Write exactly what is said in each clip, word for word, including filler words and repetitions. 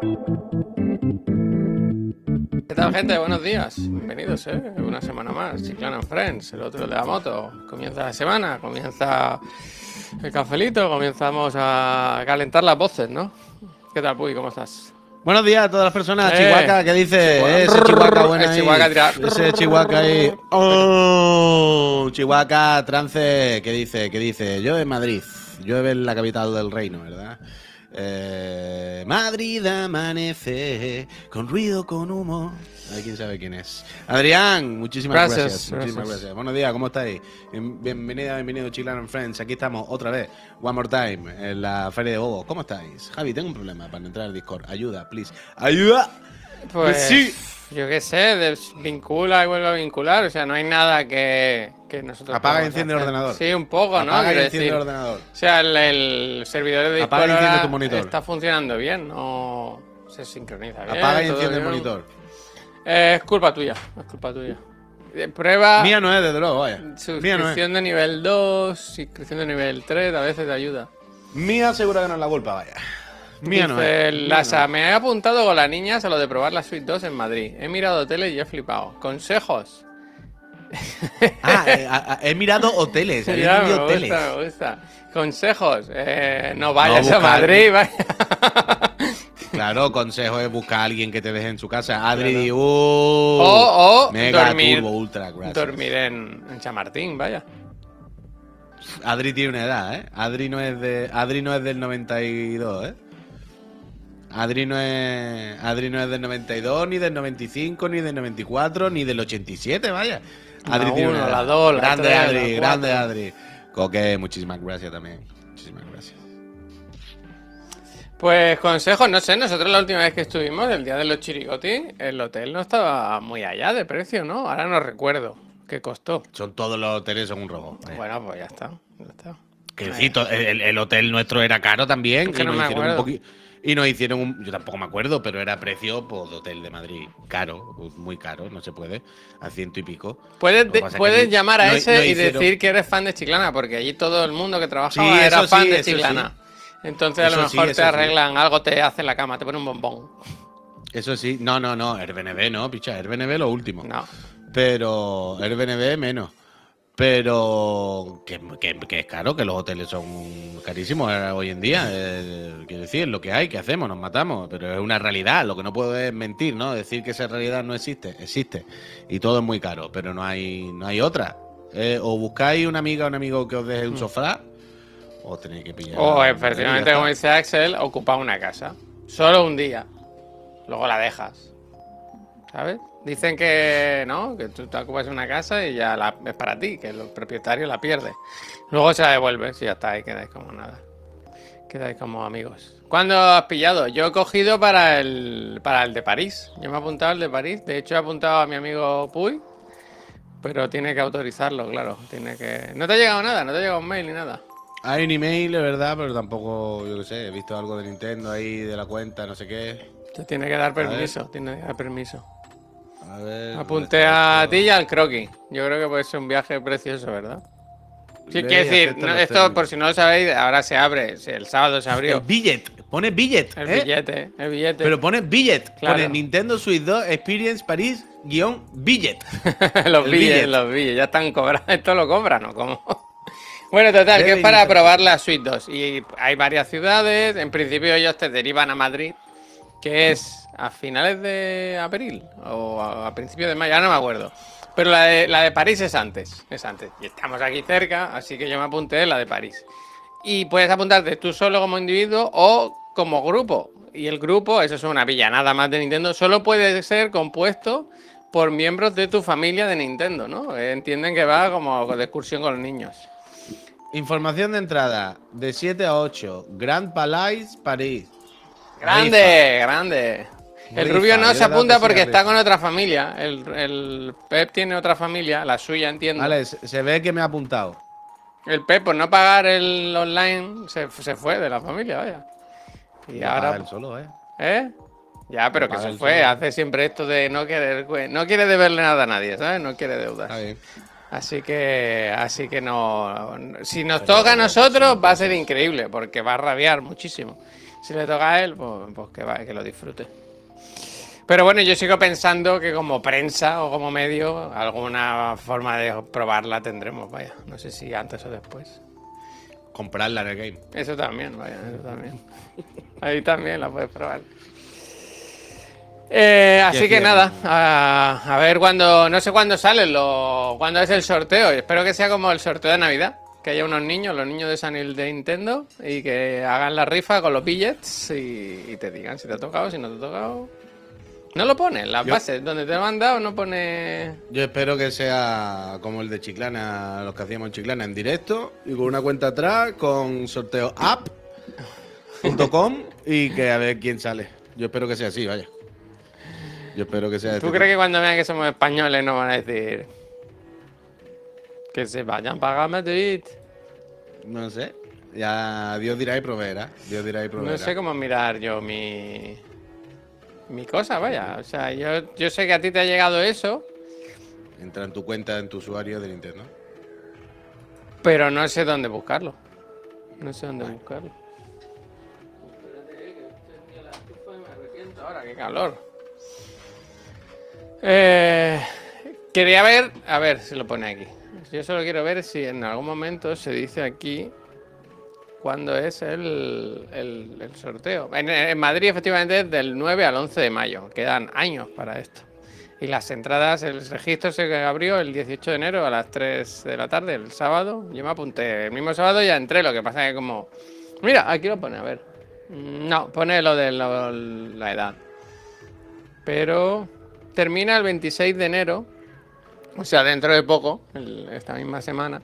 ¿Qué tal, gente? Buenos días. Bienvenidos, ¿eh? Una semana más. Chiclana and Friends, el otro de la moto. Comienza la semana, comienza el cafelito, comenzamos a calentar las voces, ¿no? ¿Qué tal, Puy? ¿Cómo estás? Buenos días a todas las personas. Eh, Chihuahua, ¿qué dice? Chihuahua. Eh, ese Chihuahua bueno El ahí. Chihuahua tira- Ese Chihuahua ahí. Oh, Chihuahua, trance, ¿qué dice? ¿Qué dice? Llueve en Madrid. Llueve en la capital del reino, ¿verdad? Eh, Madrid amanece con ruido, con humo. A ver quién sabe quién es. Adrián, muchísimas Gracias, gracias. Muchísimas gracias. gracias. Buenos días, ¿cómo estáis? Bien- Bienvenida, bienvenido Chiclana and Friends. Aquí estamos otra vez, one more time, en la Feria de Bobos. ¿Cómo estáis? Javi, tengo un problema para entrar al Discord. Ayuda, please. ¡Ayuda! Pues Sí. yo qué sé, desvincula y vuelve a vincular. O sea, no hay nada que, que nosotros. Apaga y podamos enciende el hacer. ordenador. Sí, un poco, ¿no? Apaga y Quiero enciende el decir. ordenador. O sea, el, el servidor de Apaga y Discord enciende ahora tu monitor. está funcionando bien, no se sincroniza bien. Apaga y todo enciende el bien. monitor. Eh, es culpa tuya, es culpa tuya. Eh, Prueba Mía no es, desde luego, vaya. Mía no es. suscripción de nivel dos, suscripción de nivel tres, a veces te ayuda. Mía seguro que no es la culpa, vaya. Mía no Dice es. Mía Lasa, no es. me he apuntado con las niñas a lo de probar la Suite dos en Madrid. He mirado hoteles y he flipado. ¿Consejos? Ah, eh, a- a- he mirado hoteles. Había Ya, me entendido gusta, hoteles. me gusta. ¿Consejos? Eh, no vayas No, a buscar- Madrid, vaya. Claro, consejo es buscar a alguien que te deje en su casa. Adri, Claro. di, uh, O, o Mega dormir, Turbo Ultra, gracias. dormir en, en Chamartín, vaya. Adri tiene una edad, ¿eh? Adri no es de, Adri no es del noventa y dos, ¿eh? Adri no es, Adri no es del noventa y dos, ni del noventa y cinco, ni del noventa y cuatro, ni del ochenta y siete, vaya. Adri La tiene uno, una la edad. dos, la Grande tres, Adri, la grande cuatro. Adri. Coque, muchísimas gracias también. Muchísimas gracias. Pues consejos, no sé, nosotros la última vez que estuvimos, el día de los chirigotis, el hotel no estaba muy allá de precio, ¿no? Ahora no recuerdo qué costó. Son todos los hoteles son un robo. vaya. Bueno, pues ya está, ya está. Que sí, to- el, el hotel nuestro era caro también. Es que y no nos me hicieron un acuerdo. poqui- Y nos hicieron un. Yo tampoco me acuerdo, pero era precio pues, de hotel de Madrid. Caro, pues, muy caro, no se puede. A ciento y pico. Puedes, Lo que de- pasa es que puedes no- llamar a no- ese no y hicieron- decir que eres fan de Chiclana, porque allí todo el mundo que trabajaba Sí, era eso fan sí, de eso Chiclana. Entonces a lo Eso sí, mejor eso te sí. arreglan algo, te hacen la cama, te ponen un bombón. Eso sí. No, no, no. Airbnb no, picha. Airbnb lo último. No. Pero Airbnb menos. Pero que, que- que es caro, que los hoteles son carísimos eh, hoy en día. eh, quiero decir, lo que hay, que hacemos, nos matamos. Pero es una realidad, lo que no puedo es mentir, ¿no? Decir que esa realidad no existe, existe. Y todo es muy caro, pero no hay, no hay otra. Eh, o buscáis una amiga o un amigo que os deje un sofá, o tenéis que pillar. O una efectivamente, ya como está. dice Axel, ocupa una casa. Solo un día. Luego la dejas. ¿Sabes? Dicen que no, que tú te ocupas una casa y ya la, es para ti, que el propietario la pierde. Luego se la devuelves y ya está, ahí quedáis como nada. Quedáis como amigos. ¿Cuándo has pillado? Yo he cogido para el, para el de París. Yo me he apuntado al de París. De hecho, he apuntado a mi amigo Puy. Pero tiene que autorizarlo, claro. Tiene que. No te ha llegado nada, no te ha llegado un mail ni nada. Hay un email, es verdad, pero tampoco, yo qué sé, he visto algo de Nintendo ahí, de la cuenta, no sé qué. Te tiene que dar ver. permiso, tiene que dar permiso. A ver. Apunté ¿dónde está a esto? ti y al croquis. Yo creo que puede ser un viaje precioso, ¿verdad? Sí, Lee quiero y decir, acepta no, los esto términos. por si no lo sabéis, ahora se abre. si El sábado se El abrió. billet, pone billet, El ¿eh? billete, el billete. Pero pone billet, Claro. pone Nintendo Switch dos Experience París guión billet. los el billetes, billet. los billetes, ya están cobrados. Esto lo cobran, ¿o cómo? Bueno, total, que Debe es para iniciar. probar la Suite dos. Y hay varias ciudades. En principio ellos te derivan a Madrid, que es a finales de abril o a, a principios de mayo, ya no me acuerdo. Pero la de, la de París es antes, es antes. Y estamos aquí cerca, así que yo me apunté en la de París. Y puedes apuntarte tú solo como individuo o como grupo. Y el grupo, eso es una villanada más de Nintendo, solo puede ser compuesto por miembros de tu familia de Nintendo, ¿no? Entienden que va como de excursión con los niños. Información de entrada, de siete a ocho, Grand Palais, París. Grande, grande. El Rifa, rubio no yo se creo que apunta sí, porque rifa. está con otra familia. El, el Pep tiene otra familia, la suya, entiendo. Vale, se se ve que me ha apuntado. El Pep, por no pagar el online, se, se fue de la familia, vaya. Y Lo ahora. paga él solo, ¿eh? ¿Eh? Ya, pero Lo que paga se él fue. solo. Hace siempre esto de no querer. No quiere deberle nada a nadie, ¿sabes? No quiere deudas. Está bien. Así que, así que no. Si nos Pero, toca a pero, nosotros, sí, va a ser increíble, porque va a rabiar muchísimo. Si le toca a él, pues, pues que, va, que lo disfrute. Pero bueno, yo sigo pensando que como prensa o como medio, alguna forma de probarla tendremos, vaya. No sé si antes o después. Comprarla en el game. Eso también, vaya, eso también. Ahí también la puedes probar. Eh, así que nada, a, a ver cuándo, no sé cuándo sale, lo, cuándo es el sorteo. Espero que sea como el sorteo de Navidad, que haya unos niños, los niños de San Il de Nintendo, y que hagan la rifa con los billets y, y te digan si te ha tocado, si no te ha tocado. No lo pone, las Yo- bases, donde te lo han dado no pone... Yo espero que sea como el de Chiclana, los que hacíamos en Chiclana en directo y con una cuenta atrás, con sorteo app punto com y que a ver quién sale. Yo espero que sea así, vaya. Yo espero que sea ¿Tú este crees que cuando vean que somos españoles no van a decir que se vayan para Madrid? tipo. No sé. Ya Dios dirá y proveerá. Dios dirá y proveerá. No sé cómo mirar yo mi... Mi cosa, vaya. O sea, yo, yo sé que a ti te ha llegado eso, Entra en tu cuenta, en tu usuario de Nintendo. pero no sé dónde buscarlo. No sé dónde buscarlo. Ahora, qué calor. Eh, quería ver, a ver si lo pone aquí. Yo solo quiero ver si en algún momento se dice aquí cuándo es el, el- el sorteo. En, en Madrid, efectivamente, es del nueve al once de mayo. Quedan años para esto. Y las entradas, el registro se abrió el dieciocho de enero a las tres de la tarde, el sábado. Yo me apunté el mismo sábado y ya entré. Lo que pasa es que como... Mira, aquí lo pone, a ver. No, pone lo de lo- la edad. Pero termina el veintiséis de enero. O sea, dentro de poco, el- esta misma semana.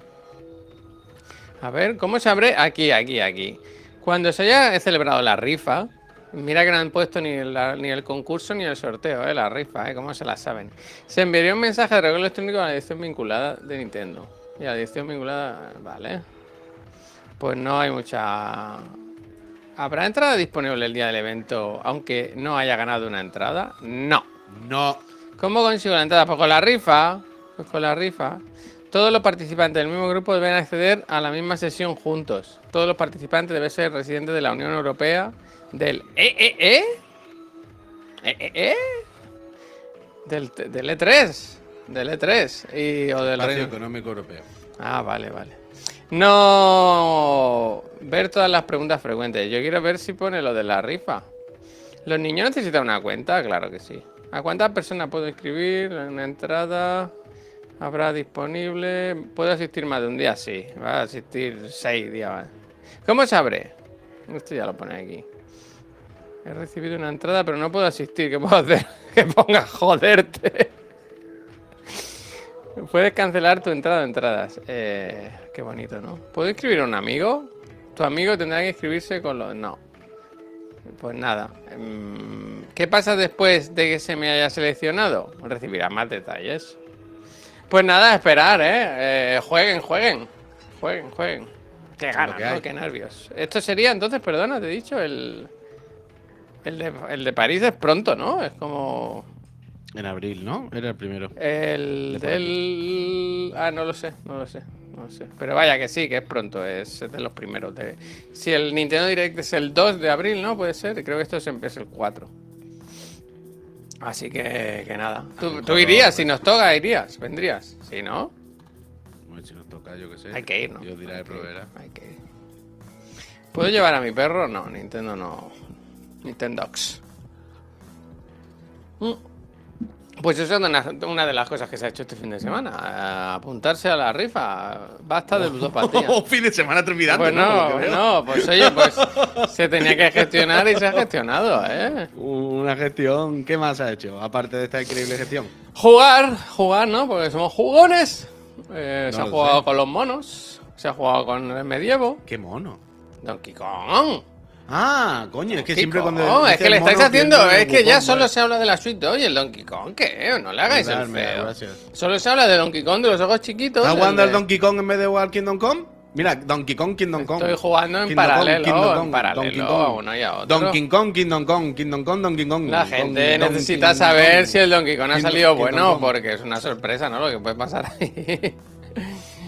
A ver, ¿cómo se abre? Aquí, aquí, aquí. Cuando se haya celebrado la rifa, mira que no han puesto ni el, ni el concurso ni el sorteo, ¿eh? La rifa, ¿eh? ¿Cómo se la saben? Se enviaría un mensaje de regalo electrónico a la dirección vinculada de Nintendo. Y a la dirección vinculada, vale. Pues no hay mucha... ¿Habrá entrada disponible el día del evento aunque no haya ganado una entrada? No. No. ¿Cómo consigo la entrada? Pues con la rifa. Pues con la rifa. Todos los participantes del mismo grupo deben acceder a la misma sesión juntos. Todos los participantes deben ser residentes de la Unión Europea, del E E E, ¿E E E? Del, del E tres, del E tres y, o del Espacio Reino. Económico Europeo. Ah, vale, vale. No ver todas las preguntas frecuentes. Yo quiero ver si pone lo de la rifa. ¿Los niños necesitan una cuenta? Claro que sí. ¿A cuántas personas puedo inscribir? Una entrada habrá disponible. ¿Puedo asistir más de un día? Sí. Va a asistir seis días. ¿Vale? ¿Cómo se abre? Esto ya lo pone aquí. He recibido una entrada, pero no puedo asistir. ¿Qué puedo hacer? Que ponga joderte. Puedes cancelar tu entrada de entradas. Eh, qué bonito, ¿no? ¿Puedo inscribir a un amigo? Tu amigo tendrá que inscribirse con los... No. Pues nada. ¿Qué pasa después de que se me haya seleccionado? Recibirá más detalles. Pues nada, esperar, ¿eh? eh jueguen, jueguen. Jueguen, jueguen. Qué ganas, ¿no? Qué nervios. Esto sería entonces, perdona, te he dicho, el... El de, el de París es pronto, ¿no? Es como... En abril, ¿no? Era el primero. El De del... Ah, no lo sé, no lo sé, no lo sé. Pero vaya que sí, que es pronto, es de los primeros. De... Si el Nintendo Direct es el dos de abril, ¿no? Puede ser, creo que esto es el cuatro. Así que, que nada. ¿Tú, tú irías, si nos toca, irías, vendrías. Si no, Bueno, si nos toca, yo qué sé. hay que ir, ¿no? Dios dirá de proveerá. Hay que ir. ¿Puedo llevar a mi perro? No, Nintendo no. Nintendox. Mm. Pues eso es una, una de las cosas que se ha hecho este fin de semana. eh, apuntarse a la rifa. Basta de ludopatía. Un fin de semana trepidante. Pues no, no, pues oye, pues se tenía que gestionar y se ha gestionado, ¿eh? Una gestión. ¿Qué más ha hecho? Aparte de esta increíble gestión. Jugar, jugar, ¿no? Porque somos jugones. Eh, No se ha lo jugado sé. con los monos. Se ha jugado con el medievo. ¡Qué mono! Donkey Kong. Ah, coño, es que Donkey siempre Kong. cuando. Es dice que le el estáis mono, haciendo. pienso en Es que ya Wukong, solo vale. se habla de la suite. Oye, el Donkey Kong, ¿qué? No le hagáis el Dármela, feo. gracias. Solo se habla de Donkey Kong, de los ojos chiquitos. ¿Estás el jugando de- al Donkey Kong en vez de jugar Kingdom Come? Mira, Donkey Kong, Kingdom Kong. Estoy jugando en Kingdom Kong, paralelo, Kingdom en Kong, paralelo Donkey a Kong. uno y a otro. Donkey Kong, Kingdom Kong, Kingdom Kong, Donkey Kong. La gente Donkey- necesita Donkey saber Kong. si el Donkey Kong ha Kingdom- salido Kingdom bueno, Kong. porque es una sorpresa, ¿no? Lo que puede pasar ahí.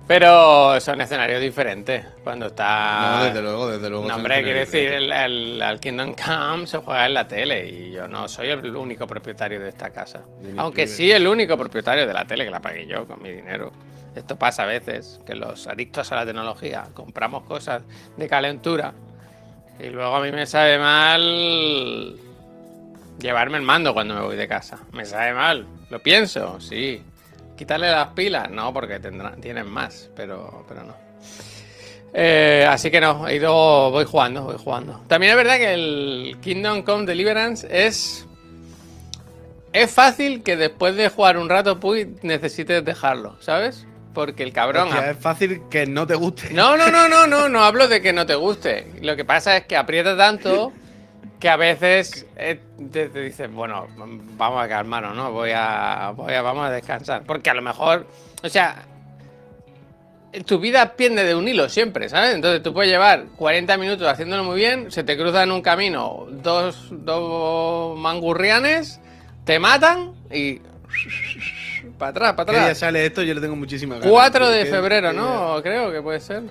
Pero son escenarios diferentes. Cuando está. No, desde luego, desde luego. No, son hombre, quiero escenarios decir, diferentes. el, el, el Kingdom Come se juega en la tele y yo no soy el único propietario de esta casa. Ni Aunque tú, sí el único propietario de la tele, que la pagué yo con mi dinero. Esto pasa a veces, que los adictos a la tecnología compramos cosas de calentura y luego a mí me sabe mal llevarme el mando cuando me voy de casa. Me sabe mal, lo pienso, sí. Quitarle las pilas, no, porque tendrán, tienen más, pero, pero no. Eh, así que no, he ido, voy jugando, voy jugando. También es verdad que el Kingdom Come Deliverance es. Es fácil que después de jugar un rato, Puy, necesites dejarlo, ¿sabes? Porque el cabrón. Hostia, es fácil que no te guste. No, no, no, no, no, no hablo de que no te guste. Lo que pasa es que aprieta tanto que a veces eh, te, te dices, bueno, vamos a calmarnos, ¿no? Voy a, voy a, vamos a descansar. Porque a lo mejor, o sea, tu vida pende de un hilo siempre, ¿sabes? Entonces tú puedes llevar cuarenta minutos haciéndolo muy bien, se te cruzan en un camino dos, dos mangurrianes, te matan y... para atrás, para ¿Qué día atrás. sale esto? Yo le tengo muchísimas ganas. cuatro de ¿Qué- febrero, qué ¿no? Creo que puede ser.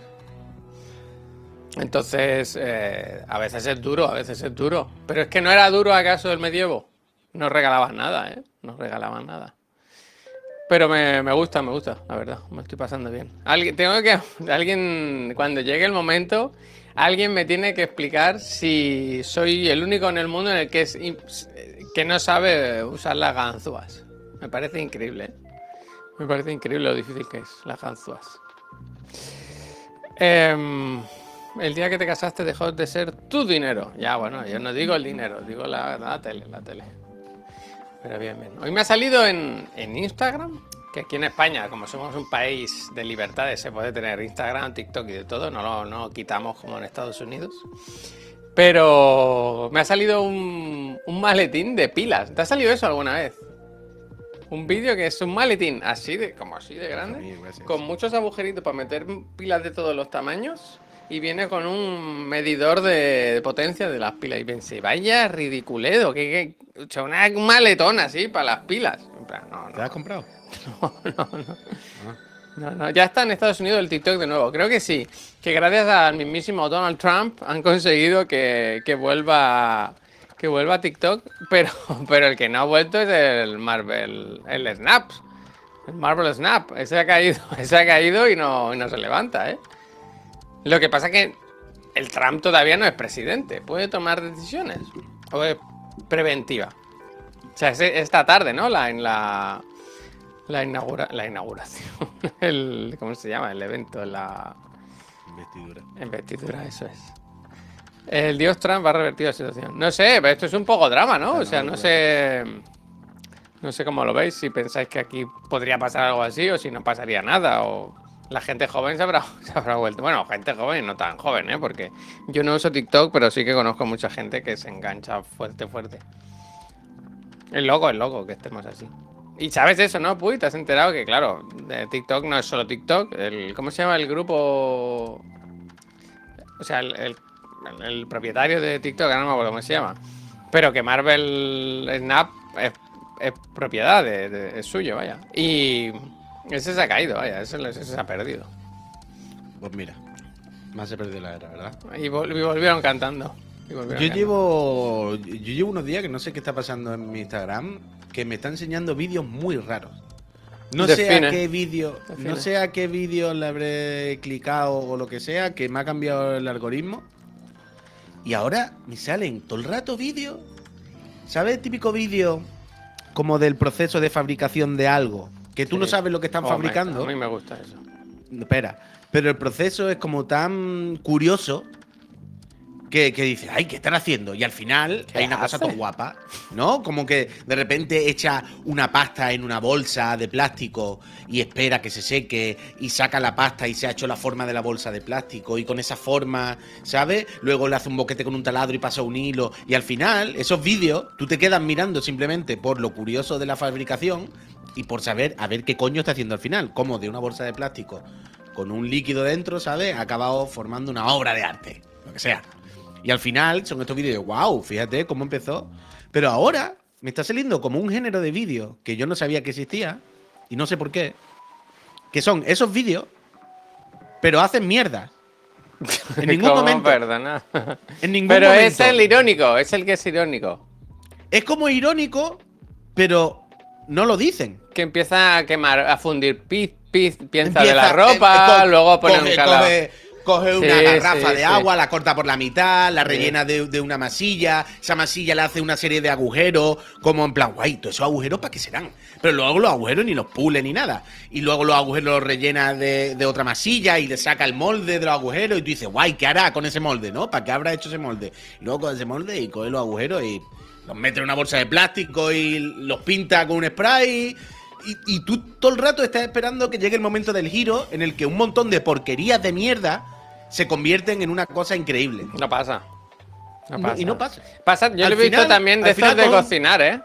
Entonces, eh, a veces es duro, a veces es duro. Pero es que no era duro acaso el medievo. No regalaban nada, ¿eh? No regalaban nada. Pero me, me gusta, me gusta, la verdad. Me estoy pasando bien. Alguien, tengo que. Alguien, cuando llegue el momento, alguien me tiene que explicar si soy el único en el mundo en el que es que no sabe usar las ganzúas. Me parece increíble, ¿eh? Me parece increíble lo difícil que es las ganzúas. Eh, el día que te casaste dejó de ser tu dinero. Ya, bueno, yo no digo el dinero, digo la, la tele, la tele. Pero bien, bien. Hoy me ha salido en, en Instagram, que aquí en España, como somos un país de libertades, se puede tener Instagram, TikTok y de todo, no lo no quitamos como en Estados Unidos. Pero me ha salido un, un maletín de pilas. ¿Te ha salido eso alguna vez? Un vídeo que es un maletín así de, como así de grande, Amigo, gracias. con muchos agujeritos para meter pilas de todos los tamaños y viene con un medidor de, de potencia de las pilas. Y pensé, vaya ridiculedo, que, que o sea, una, un maletón así para las pilas. En plan, no, ¿Te no, has comprado? no, no, no. Ah. No, no, ya está en Estados Unidos el TikTok de nuevo. Creo que sí. Que gracias al mismísimo Donald Trump han conseguido que, que vuelva que vuelva a TikTok. Pero, pero el que no ha vuelto es el Marvel, el Snap. El Marvel Snap. Ese ha caído, ese ha caído y no, y no se levanta, ¿eh? Lo que pasa es que el Trump todavía no es presidente. Puede tomar decisiones. O es preventiva. O sea, es esta tarde, ¿no? La, en la... La, inaugura la inauguración, el, ¿cómo se llama? El evento, la Investidura. investidura, eso es. El dios Trump ha revertido la situación. No sé, pero esto es un poco drama, ¿no? O sea, no sé, no sé cómo lo veis, si pensáis que aquí podría pasar algo así o si no pasaría nada o la gente joven se habrá, se habrá vuelto. Bueno, gente joven, no tan joven, ¿eh? Porque yo no uso TikTok, pero sí que conozco mucha gente que se engancha fuerte, fuerte. Es loco, es loco que estemos así. Y sabes eso, ¿no? Puy, te has enterado que, claro, de TikTok no es solo TikTok. El, ¿Cómo se llama el grupo? O sea, el, el, el propietario de TikTok, ahora no me acuerdo cómo se llama. Pero que Marvel Snap es, es propiedad, de, de, es suyo, vaya. Y ese se ha caído, vaya, ese, ese se ha perdido. Pues mira, más se perdió la era, ¿verdad? Y, vol y volvieron cantando. Y volvieron Yo cantando. llevo, yo llevo unos días que no sé qué está pasando en mi Instagram, que me está enseñando vídeos muy raros. No sé Define. a qué vídeo, Define. no sé a qué vídeo le habré clicado o lo que sea, que me ha cambiado el algoritmo. Y ahora me salen todo el rato vídeos. ¿Sabes el típico vídeo como del proceso de fabricación de algo? Que tú Sí. no sabes lo que están Oh, fabricando. me, a mí me gusta eso. Espera, pero el proceso es como tan curioso que, que dices, ay, ¿qué están haciendo? Y al final ¿Qué hay una cosa hace? tan guapa, ¿no? Como que de repente echa una pasta en una bolsa de plástico y espera que se seque y saca la pasta y se ha hecho la forma de la bolsa de plástico y con esa forma, ¿sabes? Luego le hace un boquete con un taladro y pasa un hilo y al final esos vídeos tú te quedas mirando simplemente por lo curioso de la fabricación y por saber a ver qué coño está haciendo al final, como de una bolsa de plástico con un líquido dentro, ¿sabes? Ha acabado formando una obra de arte, lo que sea. Y al final son estos vídeos de wow, fíjate cómo empezó. Pero ahora me está saliendo como un género de vídeos que yo no sabía que existía, y no sé por qué, que son esos vídeos, pero hacen mierda. En ningún ¿Cómo momento. perdona? En ningún Pero momento. es el irónico, es el que es irónico. Es como irónico, pero no lo dicen. Que empieza a quemar, a fundir pis, pis, piensa Empieza, de la eh, ropa, eh, co- luego pone coge, un calado. coge, coge Sí, una garrafa sí, de sí. agua, la corta por la mitad, la Sí. rellena de, de una masilla, esa masilla le hace una serie de agujeros, como en plan, guay, todos esos agujeros para qué serán. Pero luego los agujeros ni los pule ni nada. Y luego los agujeros los rellena de, de otra masilla y le saca el molde de los agujeros y tú dices, guay, ¿qué hará con ese molde, no? ¿Para qué habrá hecho ese molde? Y luego con ese molde y coge los agujeros y los mete en una bolsa de plástico y los pinta con un spray. Y, y tú todo el rato estás esperando que llegue el momento del giro en el que un montón de porquerías de mierda se convierten en una cosa increíble. No pasa. No Y pasa. no- y no pasa. Pasa, yo Al lo he visto final- también de al estos final de cogen- cocinar, ¿eh?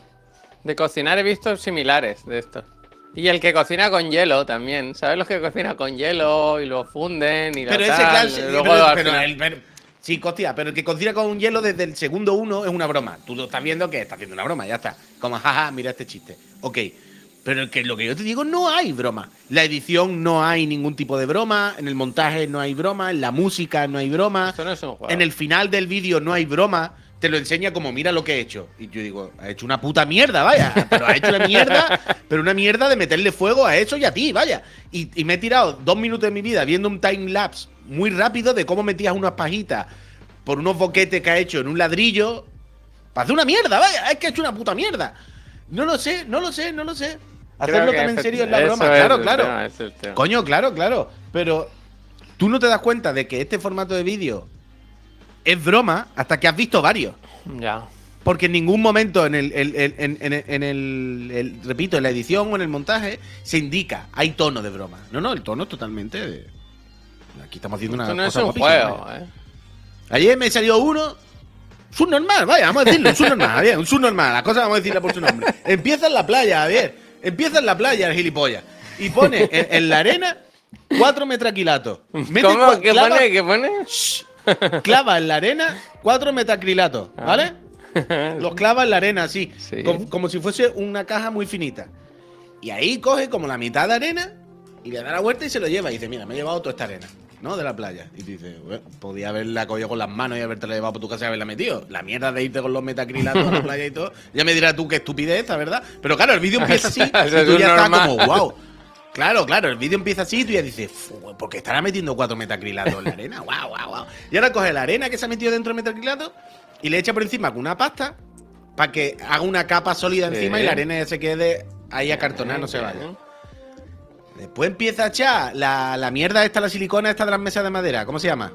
De cocinar he visto similares de estos. Y el que cocina con hielo también. ¿Sabes los que cocinan con hielo y lo funden y la Pero ese, tal? claro, Y sí, luego pero, al pero final- el- pero- sí, hostia, pero el que cocina con un hielo desde el segundo uno es una broma. Tú lo estás viendo que está haciendo una broma, ya está. Como, jaja, mira este chiste. Ok. Pero el que, lo que yo te digo, no hay broma. La edición no hay ningún tipo de broma. En el montaje no hay broma. En la música no hay broma. Esto no es un juego. En el final del vídeo no hay broma. Te lo enseña como, mira lo que he hecho. Y yo digo, ha hecho una puta mierda, vaya. Pero ha hecho una mierda, pero una mierda de meterle fuego a eso y a ti, vaya. Y, y me he tirado dos minutos de mi vida viendo un time lapse muy rápido de cómo metías unas pajitas por unos boquetes que ha hecho en un ladrillo. Para hacer una mierda, vaya. Es que ha hecho una puta mierda. No lo sé, no lo sé, no lo sé. Creo Hacerlo que tan en efect- serio es la eso broma. es Claro, el claro. tema, ese es el tema. Coño, claro, claro. Pero tú no te das cuenta de que este formato de vídeo es broma hasta que has visto varios. Ya. Porque en ningún momento en el, el- el- en, en- en el, el- repito, en la edición o en el montaje se indica, hay tono de broma. No, no, el tono es totalmente de... Aquí estamos haciendo una Esto no es cosa un guapísima, juego, vaya. ¿eh? Ayer me salió uno, subnormal, vaya, vamos a decirlo, un subnormal, Javier, un subnormal, las cosas vamos a decirlas por su nombre. Empieza en la playa, Javier, empieza en la playa el gilipollas. Y pone en, en la arena cuatro metraquilatos. Mete ¿Cómo? cua- ¿Qué clava- pone? ¿Qué pone? Shh. Clava en la arena cuatro metacrilatos, ¿vale? Los clava en la arena así, Sí. como, como si fuese una caja muy finita. Y ahí coge como la mitad de arena y le da la vuelta y se lo lleva. Y dice, mira, me he llevado toda esta arena, ¿no? De la playa. Y tú dices, bueno, podía haberla cogido con las manos y haberte la llevado por tu casa y haberla metido. La mierda de irte con los metacrilatos a la playa y todo. Ya me dirás tú qué estupidez esta, ¿verdad? Pero claro, el vídeo empieza así y Eso es tú ya estás normal. como, wow. Claro, claro, el vídeo empieza así y tú ya dices, "Fu, ¿por qué estará metiendo cuatro metacrilatos en la arena? Wow, wow, wow. Y ahora coge la arena que se ha metido dentro del metacrilato y le echa por encima con una pasta para que haga una capa sólida encima Sí. y la arena ya se quede ahí acartonada, no se vaya. Después empieza a echar la, la mierda esta, la silicona esta de las mesas de madera. ¿Cómo se llama?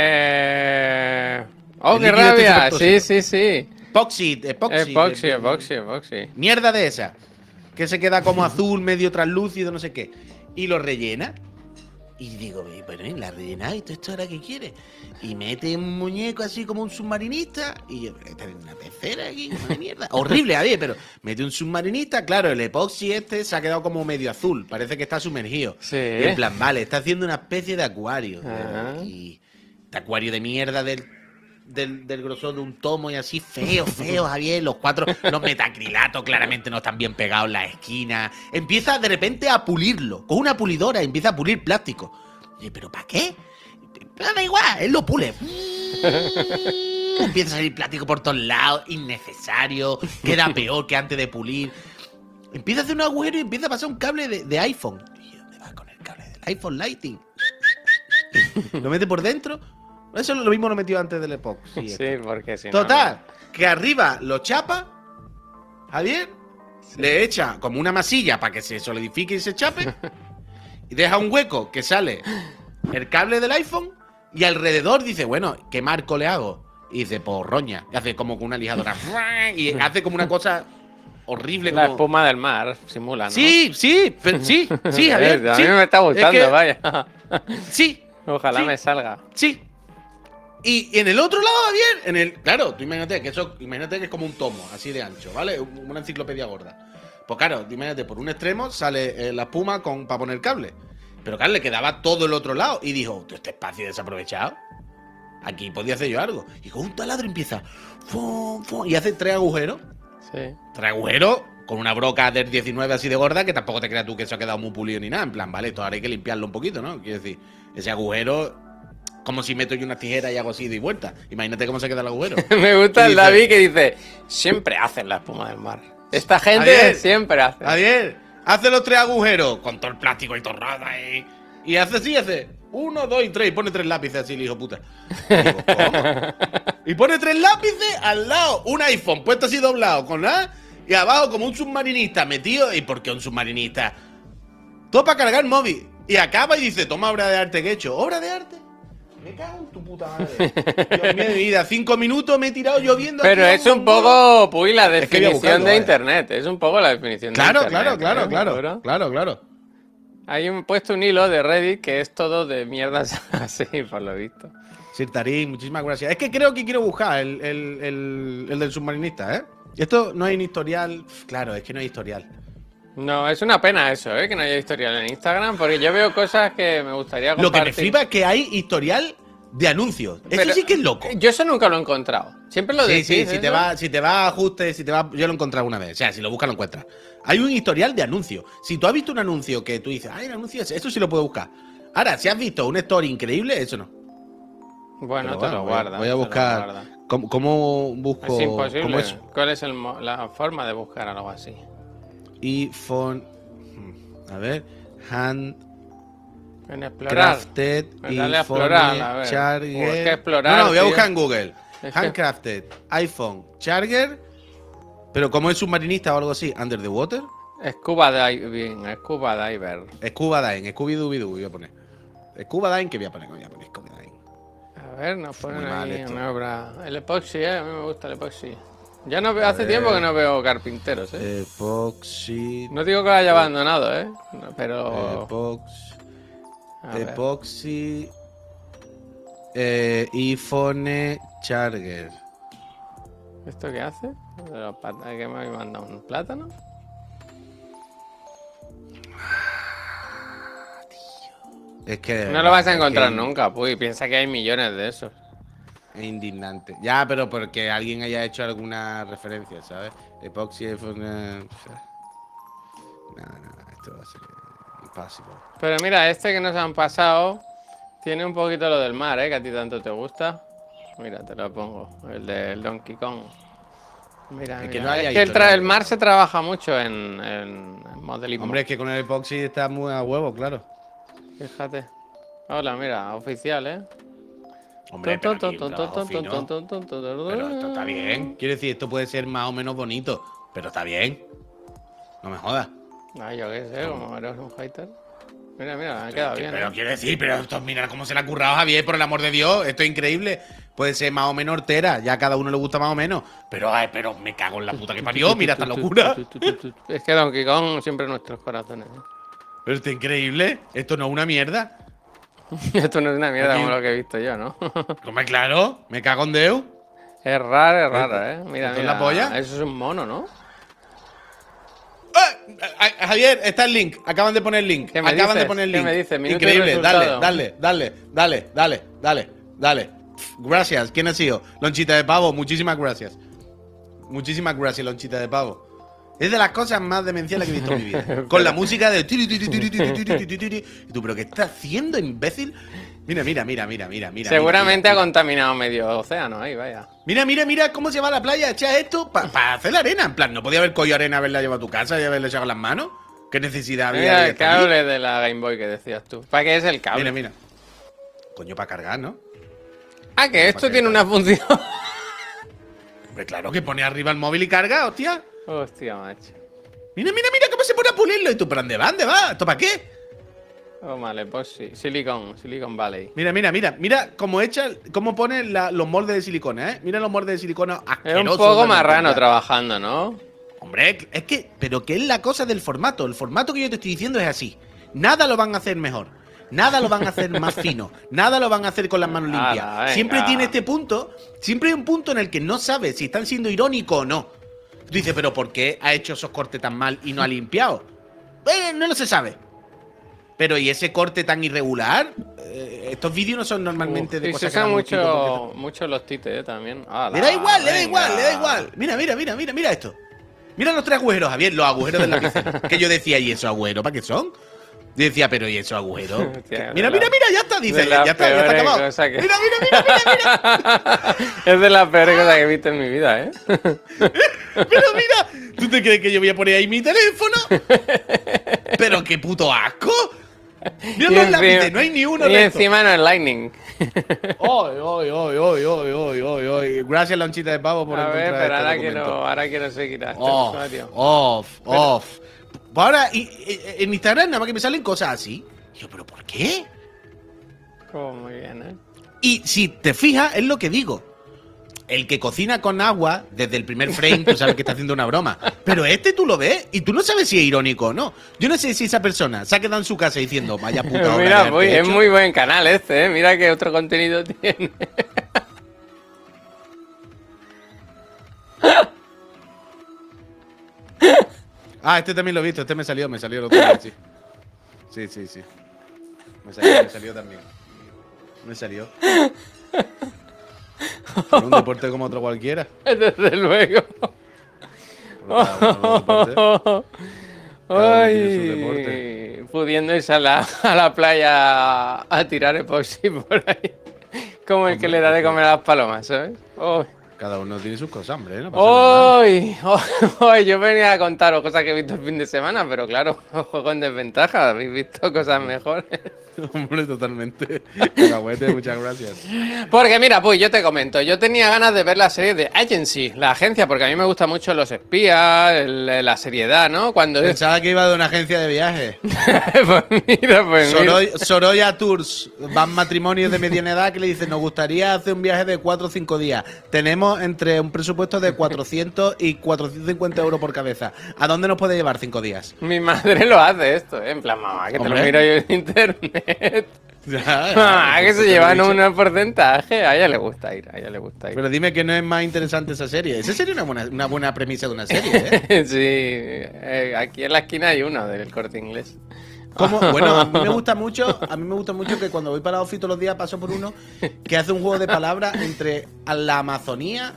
Eh... ¡Oh, El qué líquido este rabia! supertóxico. Sí, sí, sí. Epoxy, epoxy. Epoxy, eh, epoxy, epoxy. Mierda de esa. Que se queda como azul, medio translúcido, no sé qué. Y lo rellena. Y digo, bueno, ¿eh? La rellena y todo esto ahora qué quiere. Y mete un muñeco así como un submarinista. Y yo, esta es una pecera aquí, una mierda. Horrible, a ver, pero mete un submarinista. Claro, el epoxi este se ha quedado como medio azul. Parece que está sumergido. Sí. Y en plan, vale, está haciendo una especie de acuario. Ajá. Y este acuario de mierda del, del, del grosor de un tomo y así, feo, feo, Javier. Los cuatro, los metacrilatos claramente no están bien pegados en la esquina. Empieza de repente a pulirlo. Con una pulidora empieza a pulir plástico. Y, ¿pero para qué? Pero da igual, él lo pule. Empieza a salir plástico por todos lados, innecesario, queda peor que antes de pulir. Empieza a hacer un agujero y empieza a pasar un cable de, de iPhone. Y yo, ¿dónde va con el cable del iPhone Lighting? Lo mete por dentro. Eso lo mismo lo metió antes del epoxi. Sí, porque si no... Total, que arriba lo chapa, Javier, le echa como una masilla para que se solidifique y se chape, y deja un hueco que sale el cable del iPhone, y alrededor dice, bueno, ¿qué marco le hago? Y dice, pues roña, y hace como con una lijadora, y hace como una cosa horrible. La como... espuma del mar simula, ¿no? Sí, sí, pero sí, sí, Javier. A sí. mí me está gustando, Es que- vaya. Sí, Ojalá sí. me salga. sí. Y en el otro lado, Javier, en el. Claro, tú imagínate que eso, imagínate que es como un tomo, así de ancho, ¿vale? Una enciclopedia gorda. Pues claro, imagínate, por un extremo sale eh, la espuma con para poner cable. Pero claro, le quedaba todo el otro lado. Y dijo, este espacio desaprovechado. Aquí podía hacer yo algo. Y con un taladro empieza. Fum, fum, y hace tres agujeros. Sí. Tres agujeros con una broca del diecinueve así de gorda, que tampoco te creas tú que eso ha quedado muy pulido ni nada. En plan, vale, esto ahora hay que limpiarlo un poquito, ¿no? Quiero decir, ese agujero, como si meto yo una tijera y hago así de vuelta. Imagínate cómo se queda el agujero. Me gusta Y el dice- David que dice, siempre hacen la espuma del mar. Esta gente Javier, siempre hace. Javier, hace los tres agujeros con todo el plástico y torrada ahí. Y hace así, hace uno, dos y tres. Y pone tres lápices así, el hijo puta. Y digo, ¿cómo? Y pone tres lápices al lado, un iPhone puesto así doblado con A. Y abajo como un submarinista metido. ¿Y por qué un submarinista? Todo para cargar el móvil. Y acaba y dice, toma obra de arte que he hecho. ¿Obra de arte? Me cago en tu puta madre. Dios mío de mi vida, cinco minutos me he tirado lloviendo. Pero aquí, es un vamos, poco, Puy, la Es que voy a definición buscarlo, de eh. internet. Es un poco la definición Claro, de internet. claro, claro, ¿eh? claro, ¿Seguro? claro, claro. Hay un, puesto un hilo de Reddit que es todo de mierdas así, por lo visto. Sir Tarín, muchísimas gracias. Es que creo que quiero buscar el, el, el, el del submarinista, ¿eh? Esto no hay un historial. Claro, es que no hay historial. No, es una pena eso, ¿eh? Que no haya historial en Instagram, porque yo veo cosas que me gustaría Lo compartir. que me flipa es que hay historial de anuncios. Eso Pero sí que es loco. Yo eso nunca lo he encontrado. Siempre lo Sí, decís, sí, si eso. te va, si te va a ajustes, si te va. Yo lo he encontrado una vez. O sea, si lo buscas, lo encuentras. Hay un historial de anuncios. Si tú has visto un anuncio que tú dices, ay, el anuncio es. Eso sí lo puedo buscar. Ahora, si has visto una story increíble, eso no. Bueno, Pero te bueno, lo voy a- guardas. Voy a te lo buscar. guardas. ¿Cómo, cómo busco? Es imposible. ¿Cómo es? ¿Cuál es el mo- la forma de buscar algo así? iPhone. A ver. Hand. En explorar. Crafted Pues dale a iPhone explorar, a ver. Charger. O es que explorar, no, no, voy a tío. buscar en Google. Es que- Handcrafted iPhone Charger. Pero como es submarinista o algo así, Under the Water. Scuba diving, Scuba diver. Scuba Dine, Scooby Dooby Doo voy a poner. Scuba Dine, ¿qué voy a poner? Voy a poner Scuba Dine. A ver, nos ponen muy mal ahí esto. una obra. El epoxi, eh, a mí me gusta el epoxi. Ya no veo, hace tiempo que no veo carpinteros, eh. Epoxy. No digo que lo haya abandonado, eh. No, pero. Epoxy. a ver. Epoxy. Eh, iPhone Charger. ¿Esto qué hace? De los pat- ¿Qué me habéis mandado? ¿Un plátano? Es que. No lo vas a es encontrar que nunca, pues. Piensa que hay millones de esos. Es indignante. Ya, pero porque alguien haya hecho alguna referencia, ¿sabes? Epoxy iPhone. eh, Nada, nada, esto va a ser imposible. Pero mira, este que nos han pasado tiene un poquito lo del mar, ¿eh? Que a ti tanto te gusta. Mira, te lo pongo. El del Donkey Kong. Mira, Es mira. que no haya es que el, historia. tra- el mar se trabaja mucho en, en, en modelismo. Hombre, es que con el epoxi está muy a huevo, claro. Fíjate. Hola, mira, oficial, ¿eh? Hombre, pero, aquí un trabajo fino. Pero Pero esto está bien. Quiero decir, esto puede ser más o menos bonito, pero está bien. No me jodas. Ay, yo qué sé, como eres un hater. Mira, mira, me ha quedado bien. Pero ¿eh? quiero decir, pero esto, mira cómo se le ha currado a Javier, por el amor de Dios. Esto es increíble. Puede ser más o menos hortera, ya a cada uno le gusta más o menos. Pero, ay, pero me cago en la puta que parió, mira esta locura. Es que Donkey Kong siempre en nuestros corazones. ¿eh? Pero esto es increíble. Esto no es una mierda. Esto no es una mierda Aquí- como lo que he visto yo, ¿no? Come claro, me cago en Deus. Es raro, es raro, ¿eh? Mira, ¿Esto es mira. la polla? Eso es un mono, ¿no? ¡Ah! Ah, Javier, está el link. Acaban de poner el link. ¿Qué me Acaban de dices? poner el ¿Qué link. me dices? Minuto y Increíble. Dale, resultado. dale, dale, dale, dale, dale, dale. Gracias. ¿Quién ha sido? Lonchita de pavo. Muchísimas gracias. Muchísimas gracias, Lonchita de pavo. Es de las cosas más demenciales que he visto en mi vida. Con la música de. tiri, tiri, tiri, tiri, tiri, tiri, tiri. Y tú, ¿pero qué estás haciendo, imbécil? Mira, mira, mira, mira, mira, mira. Seguramente mira, ha contaminado medio océano ahí, vaya. Mira, mira, mira cómo se va a la playa. Echa esto para hacer la arena. En plan, no podía haber cogido arena, haberla llevado a tu casa y haberla echado en las manos. ¿Qué necesidad había Mira de el estar allí? cable de la Game Boy que decías tú. ¿Para qué es el cable? Mira, mira. Coño, para cargar, ¿no? Ah, que esto ¿Para qué? tiene una función. Hombre, claro que pone arriba el móvil y carga, hostia. Hostia, macho. Mira, mira, mira cómo se pone a pulirlo. ¿Y tú, pero dónde va? ¿Dónde va? ¿Esto para qué? Oh, vale, pues sí. Silicon, Silicon Valley. Mira, mira, mira. Mira cómo echa, cómo pone la- los moldes de silicona, ¿eh? Mira los moldes de silicona Es asquerosos. un poco de marrano repente. trabajando, ¿no? Hombre, es que, pero que es la cosa del formato. El formato que yo te estoy diciendo es así. Nada lo van a hacer mejor. Nada lo van a hacer más fino. Nada lo van a hacer con las manos Ala, limpias. venga. Siempre tiene este punto. Siempre hay un punto en el que no sabes si están siendo irónicos o no. Tú dices, pero ¿por qué ha hecho esos cortes tan mal y no ha limpiado? Eh, no lo se sabe. Pero ¿y ese corte tan irregular? Eh, estos vídeos no son normalmente Uf, de y se cosas que usan dan un tipo mucho, mucho los tites, ¿eh? También. Ala, Le da igual, le da venga. igual, le da igual. Mira, mira, mira, mira, mira esto. Mira los tres agujeros, Javier, los agujeros del lapicero. Que yo decía, ¿y esos agujeros para qué son? Yo decía, pero ¿y esos agujeros? Hostia, Mira, de mira, la- mira, ya está, dice, de ya las está, ya está peores acabado. cosas que- Mira, mira, mira, mira, mira. Es de las peores cosas que he visto en mi vida, ¿eh? Pero mira, ¿tú te crees que yo voy a poner ahí mi teléfono? Pero qué puto asco. Mira Y los encima- lápices, no hay ni uno Y recto. encima no es Lightning. Oy, oy, oy, oy, oy, oy, oy, oy. Gracias, Lonchita de Pavo, por A ver, encontrar pero este ahora documento. quiero, ahora quiero seguir a este Off, usuario. off, off. Ahora, y- y- en Instagram nada más que me salen cosas así. Y yo, ¿pero por qué? Oh, muy bien, ¿eh? Y si te fijas, es lo que digo. El que cocina con agua, desde el primer frame, tú sabes que está haciendo una broma. Pero este tú lo ves y tú no sabes si es irónico o no. Yo no sé si esa persona se ha quedado en su casa diciendo, vaya puta obra Mira, de muy- arte es hecho. muy buen canal este, ¿eh? Mira qué otro contenido tiene. Ah, este también lo he visto, este me salió, me salió el otro día, sí. Sí, sí, sí. Me salió, me salió también. Me salió. Por un deporte como otro cualquiera. Desde luego. Por otro deporte. Cada uno tiene su Ay, pudiendo irse a la, a la playa a, a tirar epoxi por ahí. Como el que le da de comer a las palomas, ¿sabes? Ay. Cada uno tiene sus cosas, hombre. No pasa nada. Hoy, hoy, yo venía a contaros cosas que he visto el fin de semana, pero claro, juego en desventaja, habéis visto cosas mejores. Hombre, totalmente. Cacahuete, muchas gracias. Porque mira, pues yo te comento, yo tenía ganas de ver la serie de Agency, la agencia, porque a mí me gustan mucho los espías, el- la seriedad, ¿no? Cuando es... Pensaba que iba de una agencia de viajes. Pues mira, pues mira. Soroy- Sorolla Tours, van matrimonios de mediana edad que le dicen, nos gustaría hacer un viaje de cuatro o cinco días. Tenemos entre un presupuesto de cuatrocientos y cuatrocientos cincuenta euros por cabeza. ¿A dónde nos puede llevar cinco días? Mi madre lo hace esto, ¿eh? En plan, mamá, que te lo Hombre. miro yo en internet. Ya, Mamá, que se te lo he llevan dicho. un porcentaje. A ella le gusta ir, a ella le gusta ir. Pero dime que no es más interesante esa serie. Esa sería una buena, una buena premisa de una serie, ¿eh? Sí, eh, aquí en la esquina hay uno del Corte Inglés. Como, bueno, a mí me gusta mucho, a mí me gusta mucho que cuando voy para la ofi todos los días paso por uno que hace un juego de palabras entre la Amazonía,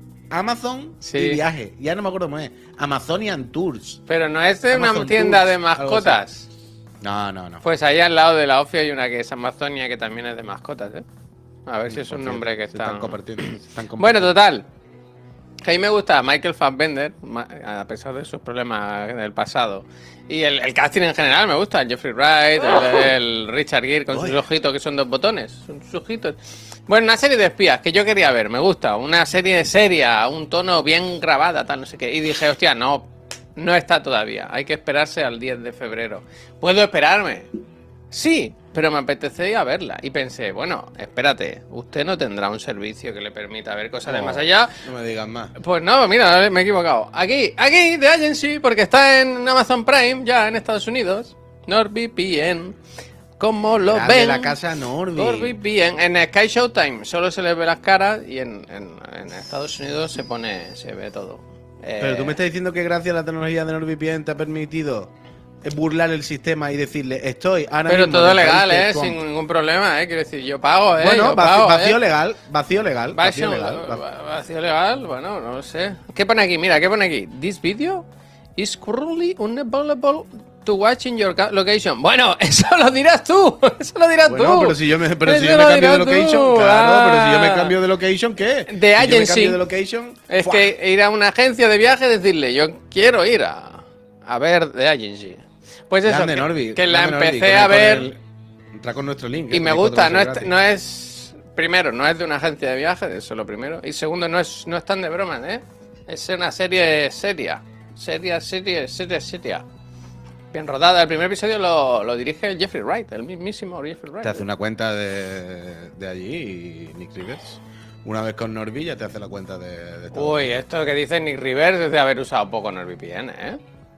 Amazon Sí. y viaje. Ya no me acuerdo cómo es. Amazonian Tours. Pero no es de una Amazon tienda Tours, de algo mascotas. No, no, no. Pues ahí al lado de la OFI hay una que es Amazonia que también es de mascotas, ¿eh? A ver si es un nombre que Se están está. compartiendo. se están Bueno, compartiendo. total. Que a mí me gusta Michael Fassbender, ma- a pesar de sus problemas del pasado. Y el, el casting en general me gusta. El Jeffrey Wright, el, el Richard Gere con sus Uy. ojitos que son dos botones. Son sus ojitos. Bueno, una serie de espías que yo quería ver, me gusta. Una serie seria, un tono bien grabada, tal, no sé qué. Y dije, hostia, no, no está todavía. Hay que esperarse al diez de febrero. ¿Puedo esperarme? Sí, pero me apetecía verla. Y pensé, bueno, espérate, usted no tendrá un servicio que le permita ver cosas de No, más allá. No me digas más. Pues no, mira, me he equivocado. Aquí, aquí, The Agency, porque está en Amazon Prime, ya en Estados Unidos. NordVPN. ¿Cómo lo La de ven? la casa Norby. NordVPN. En Sky Showtime solo se les ve las caras y en, en- en Estados Unidos se pone, se ve todo. Eh, Pero tú me estás diciendo que gracias a la tecnología de NordVPN te ha permitido burlar el sistema y decirle, estoy ahora Pero mismo todo en el legal, país de ¿eh? Trump". Sin ningún problema, ¿eh? Quiero decir, yo pago, ¿eh? Bueno, Yo vacío, pago, vacío ¿eh? legal, vacío legal, vacío Vacío, legal. va- va- vacío legal, bueno, no lo sé. ¿Qué pone aquí? Mira, ¿qué pone aquí? This video is currently unavailable to watch in your ca- location. Bueno, eso lo dirás tú. Eso lo dirás Bueno, tú. pero si yo me, pero si Eso yo me lo cambio de dirás tú. location, claro, pero si yo me Ah. cambio de location, ¿qué? De Si yo me agency. cambio de location, Es ¡fua! que ir a una agencia de viaje y decirle, yo quiero ir a, a ver The Agency. Pues eso, Grande, que, Norby, que la grande, Norby, empecé con a el- con ver el- entra con nuestro link. y que me tenéis gusta. cuatro No meses es, gratis. no es, primero, no es de una agencia de viaje, eso es lo primero. Y segundo, no es, no es tan de bromas, ¿eh? Es una serie seria. Seria, serie, seria, seria. Bien rodada. El primer episodio lo, lo dirige el Jeffrey Wright, el mismísimo Jeffrey Wright. Te hace una cuenta de, de allí y Nick Rivers. Una vez con Norby ya te hace la cuenta de, de Estados Uy, Unidos. esto que dice Nick Rivers es de haber usado poco NordVPN, ¿eh?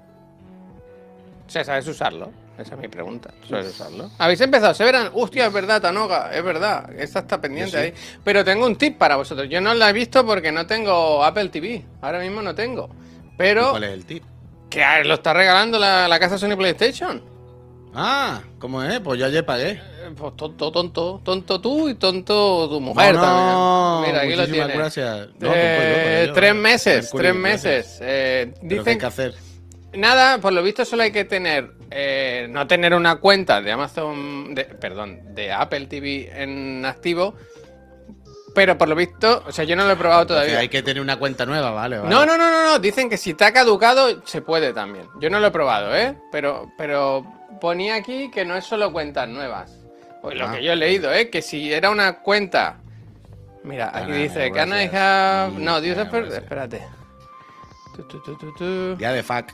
O sea, ¿sabes usarlo? Esa es mi pregunta. ¿Sabes usarlo? ¿Habéis empezado? ¿Se verán? Hostia, es verdad, Tanoga, es verdad. Esta está pendiente Yo sí. ahí. Pero tengo un tip para vosotros. Yo no la he visto porque no tengo Apple T V. Ahora mismo no tengo. Pero ¿Cuál es el tip? que lo está regalando la, la casa Sony PlayStation. Ah, ¿cómo es? Pues yo ayer pagué. Pues tonto, tonto, tonto tú y tonto tu mujer no, también. Mira, aquí lo muchísimas tienes. gracias. No, Eh, tonto yo, tres yo. meses, Mercury, tres gracias. meses. Eh, ¿Pero qué hay dicen que hacer? nada, por lo visto solo hay que tener, eh, no tener una cuenta de Amazon, de, perdón, de Apple T V en activo, pero por lo visto, o sea, yo no lo he probado Entonces todavía. hay que tener una cuenta nueva, vale, vale. No, no, no, no, no, dicen que si te ha caducado se puede también. Yo no lo he probado, ¿eh? Pero, pero ponía aquí que no es solo cuentas nuevas. Pues lo Ah. que yo he leído, ¿eh? Que si era una cuenta. Mira, aquí Ana, dice, can I gracias. have. Sí, No, dice, Ana, gracias. espérate. Tu, tu, tu, tu, tu. Ya de fuck.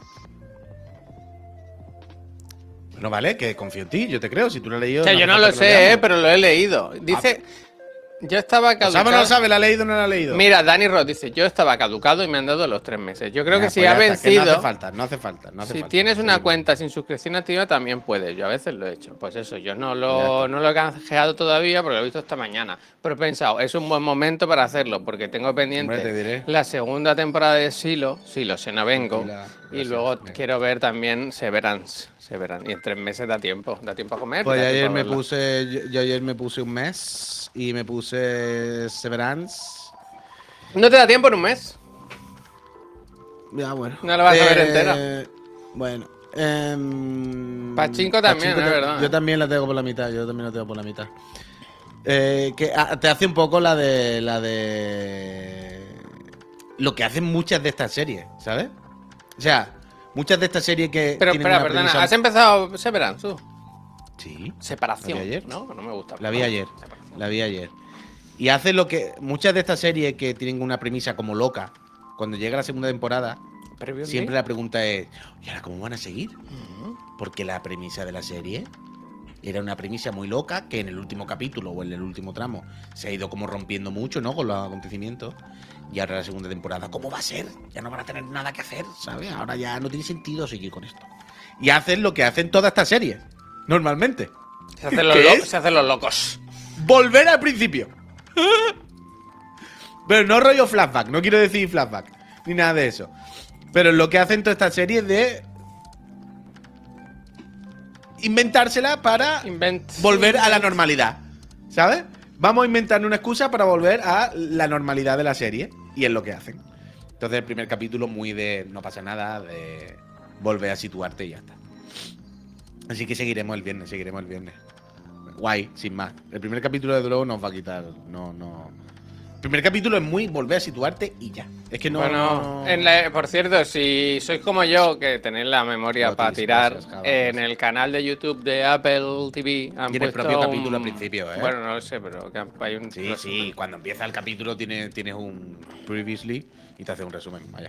Bueno, vale, que confío en ti, yo te creo. Si tú lo has leído. O sea, no yo hace no falta lo que sé, leamos. ¿eh? Pero lo he leído. Dice. Yo estaba ¿Lo sabe o no caducado. lo sabe? ¿La ha leído o no la ha leído? Mira, Dani Ross dice, yo estaba caducado y me han dado los tres meses. Yo creo Ya, que si pues ha ya está, que vencido. no hace falta, no hace falta. No hace Si falta. tienes una Seguimos. cuenta sin suscripción activa, también puedes. Yo a veces lo he hecho. Pues eso, yo no Ya lo, está. no lo he canjeado todavía porque lo he visto esta mañana. Pero he pensado, es un buen momento para hacerlo porque tengo pendiente Hombre, te diré. la segunda temporada de Silo, Silo Senavengo, Tranquila, y gracias, luego venga. quiero ver también Severance. Severance. Y en tres meses da tiempo. Da tiempo a comer. Pues da yo ayer tiempo a me verla. puse. Yo, yo ayer me puse un mes y me puse Severance. ¿No te da tiempo en un mes? Ya, bueno. No la vas a ver entera. Bueno. em, Pachinko también, Pachinko es ta- verdad, Yo ¿eh? también la tengo por la mitad. Yo también la tengo por la mitad. Eh, que ah, te hace un poco la de. La de. Lo que hacen muchas de estas series, ¿sabes? O sea, muchas de estas series que. Pero tienen espera, una perdona. premisa- ¿Has empezado Severance tú? Sí. Separación. ¿La vi ayer? ¿No? No me gusta. La vi No, ayer. separación. La vi ayer. Y hace lo que. Muchas de estas series que tienen una premisa como loca, cuando llega la segunda temporada, Previously. siempre la pregunta es: ¿y ahora cómo van a seguir? Porque la premisa de la serie era una premisa muy loca que en el último capítulo o en el último tramo se ha ido como rompiendo mucho, ¿no? Con los acontecimientos. Y ahora la segunda temporada, ¿cómo va a ser? Ya no van a tener nada que hacer, ¿sabes? Ahora ya no tiene sentido seguir con esto. Y hacen lo que hacen todas estas series, normalmente. Se hacen los, ¿Qué lo- es? se hacen los locos. Volver al principio. Pero no rollo flashback, no quiero decir flashback, ni nada de eso. Pero lo que hacen todas estas series de inventársela para Invent. volver a la normalidad, ¿sabes? Vamos a inventar una excusa para volver a la normalidad de la serie. Y es lo que hacen. Entonces el primer capítulo muy de no pasa nada, de volver a situarte y ya está. Así que seguiremos el viernes, seguiremos el viernes. Guay, sin más. El primer capítulo de luego nos va a quitar. No, no. El primer capítulo es muy volver a situarte y ya. Es que no. Bueno, no- en la- por cierto, si sois como yo, que tenéis la memoria Otis, para tirar, gracias, Java, en gracias. el canal de YouTube de Apple T V han Tiene el puesto propio un- capítulo al principio, ¿eh? Bueno, no lo sé, pero que hay un Sí, resumen. sí. Cuando empieza el capítulo tienes, tienes un previously y te hace un resumen. Vaya.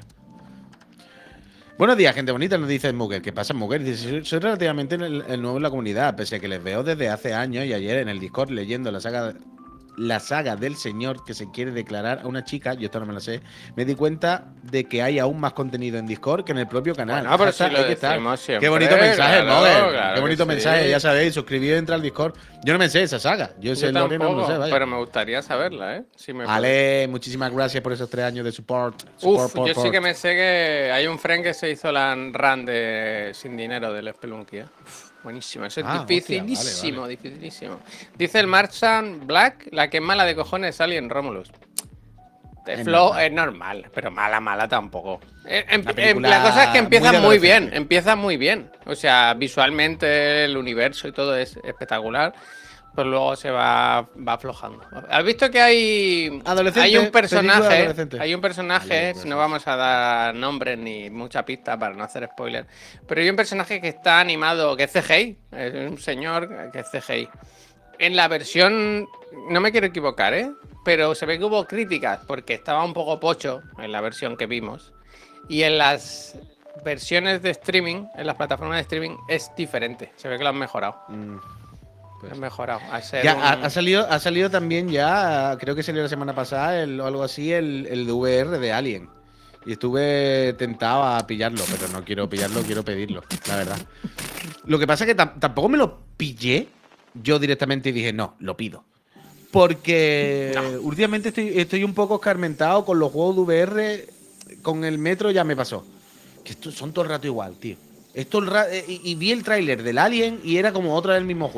Buenos días, gente bonita, nos dice Muger. ¿Qué pasa, Muger? Dice, soy, soy relativamente el, el nuevo en la comunidad, pese a que les veo desde hace años y ayer en el Discord leyendo la saga, la saga del señor que se quiere declarar a una chica, yo esto no me la sé, me di cuenta de que hay aún más contenido en Discord que en el propio canal. Bueno, pero Hashtag si lo hay que estar. decimos siempre, Qué bonito mensaje, claro, Muger. claro Qué bonito que sí. mensaje, ya sabéis, suscribíos y entra al Discord. Yo no me sé esa saga, yo Yo ese lore no me lo tampoco, sé, vaya. pero me gustaría saberla, ¿eh? Si me Ale, muchísimas gracias por esos tres años de support. Uf, support, yo sí support. que me sé que hay un friend que se hizo la run de sin dinero del Spelunky, ¿eh? Uf, buenísimo, eso es Ah, hostia, dificilísimo, vale, dificilísimo. Dice el Martian Black, la que es mala de cojones es Alien Romulus. De Es flow normal. es normal, pero mala, mala tampoco. En- en- Una en- película la cosa es que empieza muy de muy, bien, adolescente. empieza muy bien. O sea, visualmente el universo y todo es espectacular, pero luego se va, va aflojando. ¿Has visto que hay, Adolescente, hay un película personaje, adolescente. hay un personaje, Vale, si pues no sí. vamos a dar nombres ni mucha pista para no hacer spoiler, pero hay un personaje que está animado, que es C G I, es un señor que es C G I. En la versión, no me quiero equivocar, ¿eh? Pero se ve que hubo críticas porque estaba un poco pocho en la versión que vimos. Y en las versiones de streaming, en las plataformas de streaming, es diferente. Se ve que lo han mejorado. Mm, Lo han mejorado. A ser Ya, un- ha, ha salido, ha salido también ya, creo que salió la semana pasada el- o algo así, el, el de V R de Alien. Y estuve tentado a pillarlo, pero no quiero pillarlo, quiero pedirlo, la verdad. Lo que pasa es que tam- tampoco me lo pillé yo directamente y dije, no, lo pido. Porque últimamente estoy, estoy un poco escarmentado con los juegos de V R, con el Metro ya me pasó. Que estos son todo el rato igual, tío. Esto el ra- y, y vi el tráiler del Alien y era como otra del mismo juego.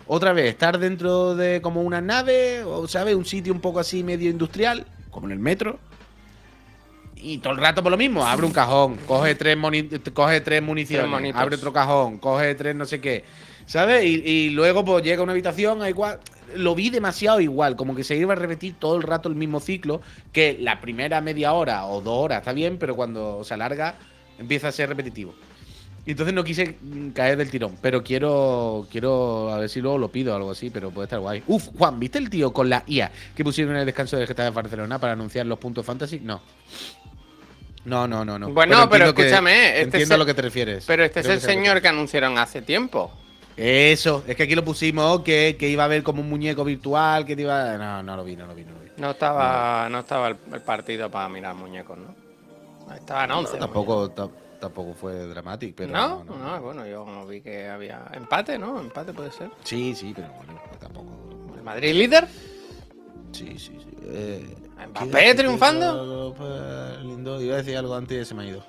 otra vez estar dentro de como una nave, o ¿sabes? Un sitio un poco así medio industrial, como en el metro. Y todo el rato por lo mismo, abre un cajón, coge tres, moni- coge tres municiones, Tres monitos. abre otro cajón, coge tres no sé qué, ¿sabes? Y, y luego pues llega a una habitación, hay cua- lo vi demasiado igual, como que se iba a repetir todo el rato el mismo ciclo, que la primera media hora o dos horas está bien, pero cuando se alarga empieza a ser repetitivo. Y entonces no quise mm, caer del tirón, pero quiero quiero a ver si luego lo pido o algo así, pero puede estar guay. Uf, Juan, ¿viste el tío con la I A que pusieron en el descanso del G T A de Barcelona para anunciar los puntos fantasy? No. No, no, no, no. Bueno, pero, entiendo que- escúchame, este entiendo es a el- lo que te refieres. pero este Creo es que el sé a lo que señor te- que anunciaron hace tiempo. Eso, es que aquí lo pusimos que, que iba a haber como un muñeco virtual, que te iba. No, no lo vi, no lo vi, no lo vi. No estaba, no estaba el, el partido para mirar muñecos, ¿no? Estaban No, once tampoco, ta- tampoco fue dramático, pero. ¿No? No, No, bueno, yo como vi que había empate, ¿no? Empate puede ser. Sí, sí, pero bueno, tampoco. ¿El Madrid líder? Sí, sí, sí. Eh, ¿Mbappé ¿qué- triunfando? qué- qué- lindo. Iba a decir algo antes y se me ha ido.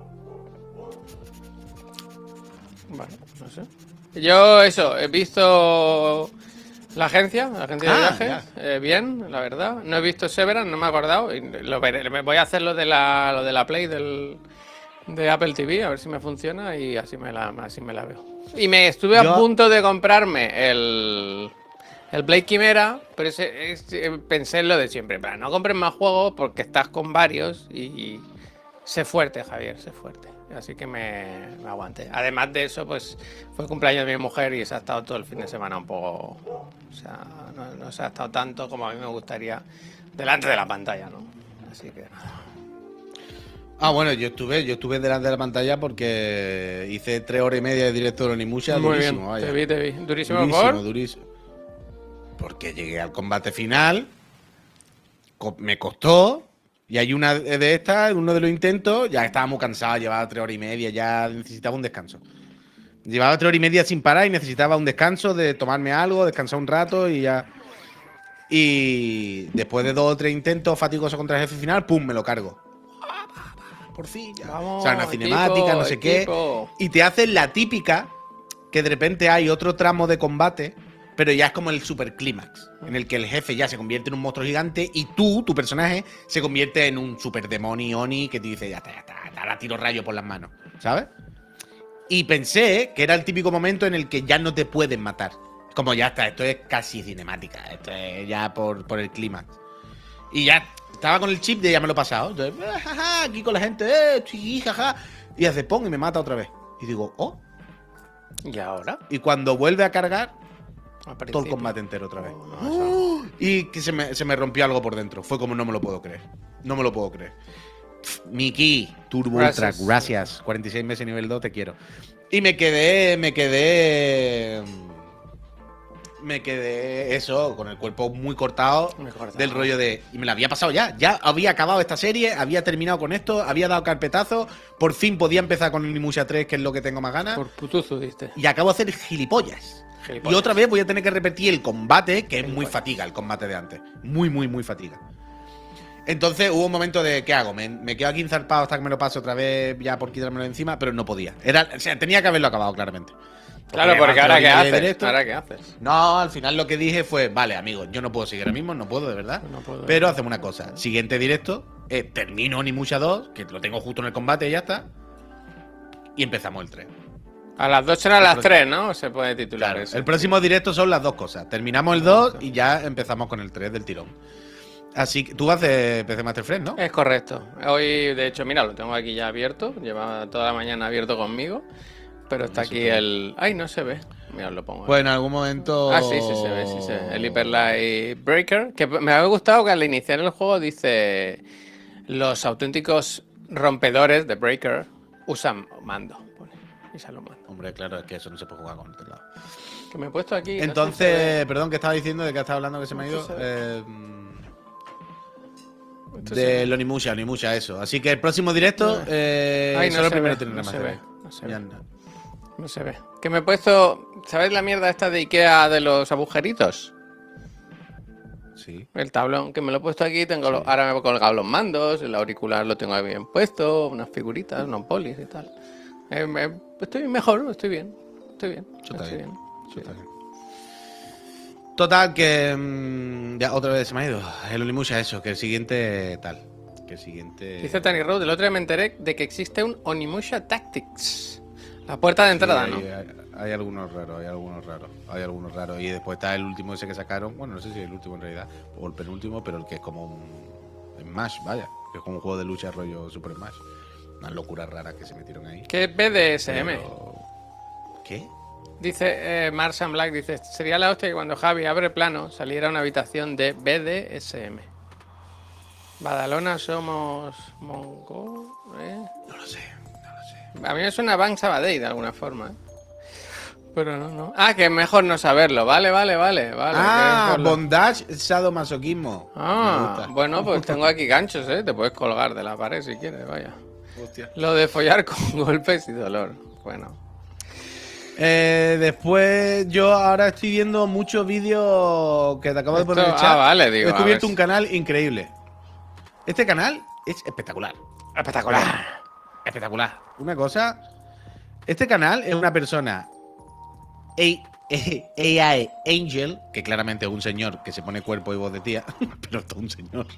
Bueno, no sé. Yo eso, he visto la agencia, la agencia de Ah, viajes, eh, bien, la verdad. No he visto Severance, no me he acordado. Y lo veré. Me voy a hacer lo de la, lo de la Play del, de Apple T V, a ver si me funciona y así me la, así me la veo. Y me estuve Yo- a punto de comprarme el, el Blade Quimera, pero ese- es- eh, pensé en lo de siempre. Para no compres más juegos porque estás con varios y sé fuerte, Javier, sé fuerte. Así que me, me aguanté. Además de eso, pues fue cumpleaños de mi mujer y se ha estado todo el fin de semana un poco. O sea, no, no se ha estado tanto como a mí me gustaría delante de la pantalla, ¿no? Así que nada. Ah, bueno, yo estuve, yo estuve delante de la pantalla porque hice tres horas y media de directo de Onimusha, Muy durísimo, bien, vaya. te vi, te vi. Durísimo, Durísimo, por. durísimo. Porque llegué al combate final, co- me costó, y hay una de estas, uno de los intentos, ya estaba muy cansado, llevaba tres horas y media, ya necesitaba un descanso. Llevaba tres horas y media sin parar y necesitaba un descanso de tomarme algo, descansar un rato y ya. Y después de dos o tres intentos fatigosos contra el jefe final, ¡pum! Me lo cargo. Por fin, ya. Vamos, O sea, una cinemática, equipo, no sé equipo. qué. Y te hacen la típica que de repente hay otro tramo de combate, pero ya es como el super clímax, en el que el jefe ya se convierte en un monstruo gigante y tú, tu personaje, se convierte en un super demonio Oni que te dice, ya está, ya está, ahora tiro rayo por las manos, ¿sabes? Y pensé que era el típico momento en el que ya no te pueden matar. Como ya está, esto es casi cinemática, esto es ya por, por el clímax. Y ya estaba con el chip de ya me lo he pasado. Entonces, ah, jaja, aquí con la gente, eh, sí, jaja. Y hace pong y me mata otra vez. Y digo, oh. ¿Y ahora? Y cuando vuelve a cargar, Al todo el principio. combate entero otra vez. No, no, eso- Y que se me, se me rompió algo por dentro. Fue como no me lo puedo creer. No me lo puedo creer. Pff, Miki, Turbo Gracias. Ultra, gracias. cuarenta y seis meses nivel dos, te quiero. Y me quedé, me quedé. Me quedé eso, con el cuerpo muy cortado, Muy cortado. del rollo de. Y me lo había pasado ya. Ya había acabado esta serie, había terminado con esto, había dado carpetazo. Por fin podía empezar con Onimusha tres, que es lo que tengo más ganas. Por putuzo, diste. Y acabo de hacer gilipollas. Gilipollas. Y otra vez voy a tener que repetir el combate, que es muy Gilipollas. fatiga, el combate de antes. Muy, muy, muy fatiga. Entonces hubo un momento de, ¿qué hago? Me, me quedo aquí enzarpado hasta que me lo pase otra vez, ya por quitármelo de encima, pero no podía. Era, o sea, tenía que haberlo acabado, claramente. Claro, porque además ahora de qué la línea de haces. directo- Ahora qué haces. No, al final lo que dije fue, vale, amigos, yo no puedo seguir ahora mismo, no puedo, de verdad. No puedo. Pero hacemos una cosa. Siguiente directo, eh, termino Onimusha dos, que lo tengo justo en el combate y ya está. Y empezamos el tres. A las dos serán las pro- tres, ¿no? Se puede titular Claro, eso. el próximo directo son las dos cosas. Terminamos el dos y ya empezamos con el tres del tirón. Así que tú haces P C Master Friend, ¿no? Es correcto. Hoy, de hecho, mira, lo tengo aquí ya abierto. Lleva toda la mañana abierto conmigo. Pero está aquí el. Ay, no se ve. Mira, lo pongo. Pues en algún momento. Ah, sí, sí se ve, sí se ve. El Hyper Light Breaker. Que me había gustado que al iniciar el juego dice. Los auténticos rompedores de Breaker usan mando. Pone. Y sale un mando. Hombre, claro, es que eso no se puede jugar con otro lado. Que me he puesto aquí. no sé si se Entonces, ve. perdón, que estaba diciendo de que estaba hablando que se me ha Esto ido. se ve. Eh, Esto se de ve. Onimusha, Onimusha, eso. Así que el próximo directo. Eh, Ay, no solo se primero ve, tiene no se remaster. ve, no se Ya ve. no. No se ve. Que me he puesto. ¿Sabes la mierda esta de Ikea de los agujeritos? Sí. El tablón, que me lo he puesto aquí. Tengo los- ahora me he colgado los mandos. El auricular lo tengo ahí bien puesto. Unas figuritas, unos polis y tal. Eh, me- estoy mejor, estoy bien. Estoy bien. Eso está estoy bien. bien. Eso está bien. Total, que mm, ya otra vez se me ha ido. El Onimusha, eso, que el siguiente tal. Que el siguiente. Dice Tony Road, el otro día me enteré de que existe un Onimusha Tactics. La puerta de Sí, entrada, hay, ¿no? hay, hay algunos raros, hay algunos raros, hay algunos raros. Y después está el último ese que sacaron, bueno, no sé si es el último en realidad, o el penúltimo, pero el que es como un Smash, vaya, que es como un juego de lucha rollo Super Smash. Unas locuras raras que se metieron ahí. ¿Qué es B D S M? Pero... ¿Qué? Dice eh, Martian Black, dice, sería la hostia que cuando Javi abre plano saliera una habitación de B D S M. Badalona somos mongol, ¿eh? No lo sé, no lo sé. A mí me suena Bank Sabadell de alguna forma, ¿eh? Pero no, no. Ah, que es mejor no saberlo. Vale, vale, vale. vale Ah, que es lo... bondage, sadomasoquismo. Ah, bueno, pues tengo aquí ganchos, ¿eh? Te puedes colgar de la pared si quieres, vaya. Hostia. Lo de follar con golpes y dolor. Bueno. Eh, después yo ahora estoy viendo muchos vídeos que te acabo de Esto- poner en el ah, chat. vale, digo, He a descubierto ver. un canal increíble. Este canal es espectacular. Espectacular. Espectacular. Una cosa. Este canal es una persona A I Angel, que claramente es un señor que se pone cuerpo y voz de tía, pero es todo un señor.